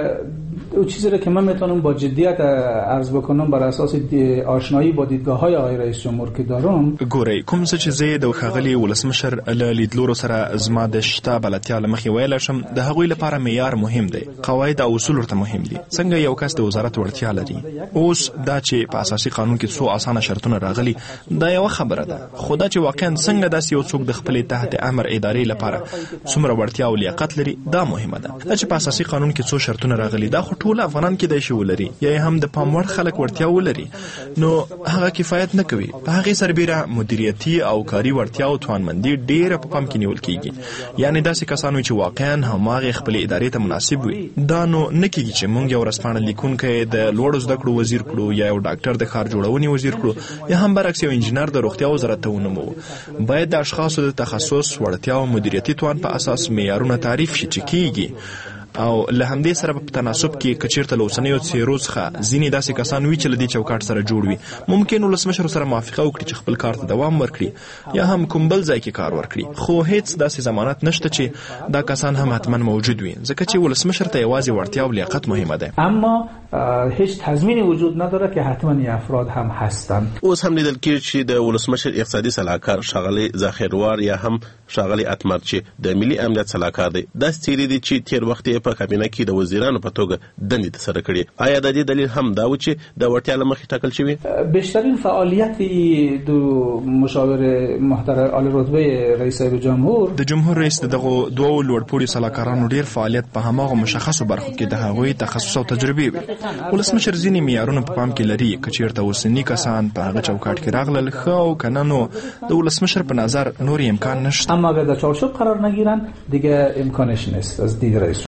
او چیزی را که من میتونم با جدیت عرض بکنم بر اساس آشنایی با دیدگاه‌های آقای رئیس جمهور که دارم. ګورئ کوم څه چې زه د ښاغلي ولسمشر له لیدلورو سره زما د شته بلدتیا له مخې ویلی شم د هغوی لپاره معیار مهم دی. قواعد او اصول ورته مهم دي. څنګه یو کس د وزارت وړتیا لري. اوس دا چې په اساسي قانون کې څو اسانه شرطونه راغلي دا یو خبره ده. خو دا چې واقعا څنګه داسې یو څوک د خپلې تحت امر ادارې لپاره څومره وړتیا او لیاقت لري دا مهمه ده. دا چې په اساسي قانون کې څو شرطونه راغلي دا خو ټول افغانان کې د شی ولري یا هم د پاموړ خلک ورتیا ولري نو هغه کفایت نه کوي. په هغه سربېره مدیریتي او کاري ورتیا او توانمندي ډېر په پام کې نیول کیږي. یعنی داسې کسانو چې واقعا هماغه خپل ادارې ته مناسب وي. دا نو نه کیږي چې موږ یو رسپانه لیکونکی د لوړو زده کړو وزیر کړو یا یو ډاکټر د ښار جوړونې وزیر کړو یا هم برعکس یو انجینر د روغتیا وزارت ته ونومو. باید د اشخاصو د تخصص وړتیا او مدیریتي توان په اساس معیارونه تعریف شي چې کیږي او له همدې سره په تناسب کې کچیرته لوسنیو څیرو څخه ځینې داسې کسان وي چې له دې چوکاټ سره جوړ وي ممکن ولسمشر سره موافقه وکړي چې خپل کار ته دوام ورکړي یا هم کوم بل ځای کې کار ورکړي. خو هیڅ داسې ضمانت نشته چې دا کسان هم حتما موجود وي ځکه چې ولسمشر ته یوازې وړتیا او لیاقت مهمه ده. اما هیچ تضمینی وجود نداره که حتما این افراد هم هستند. اوس هم لیدل کېږي چې د ولسمشر اقتصادي صلاحکار ښاغلی ذخیروار یا هم ښاغلی اتمر چې د ملي امنیت صلاحکار دی داسې څیرې دي چې تیر وخت یې په کابینه کې د وزیرانو په توګه دندې ترسره کړې. آیا د دې دلیل هم دا و چې د وړتیا له مخې ټاکل شوي؟ بیشترین فعالیت دو مشاور محترم عالی رتبه رئیس جمهور د جمهور رئیس دغه دوه لوړپوړي صلاحکارانو ډیر فعالیت په هماغه مشخصو برخو کې د هغوی تخصص او تجربه وي. ولسمشر ځینې معیارونه په پام کې لري که چیرته اوسني کسان په هغه چوکاټ کې راغلل ښه او که نه نو د ولسمشر په نظر نور امکان نشته. اما اگر در چارچوب قرار نگیرن دیگه امکانش نیست از دید رئیس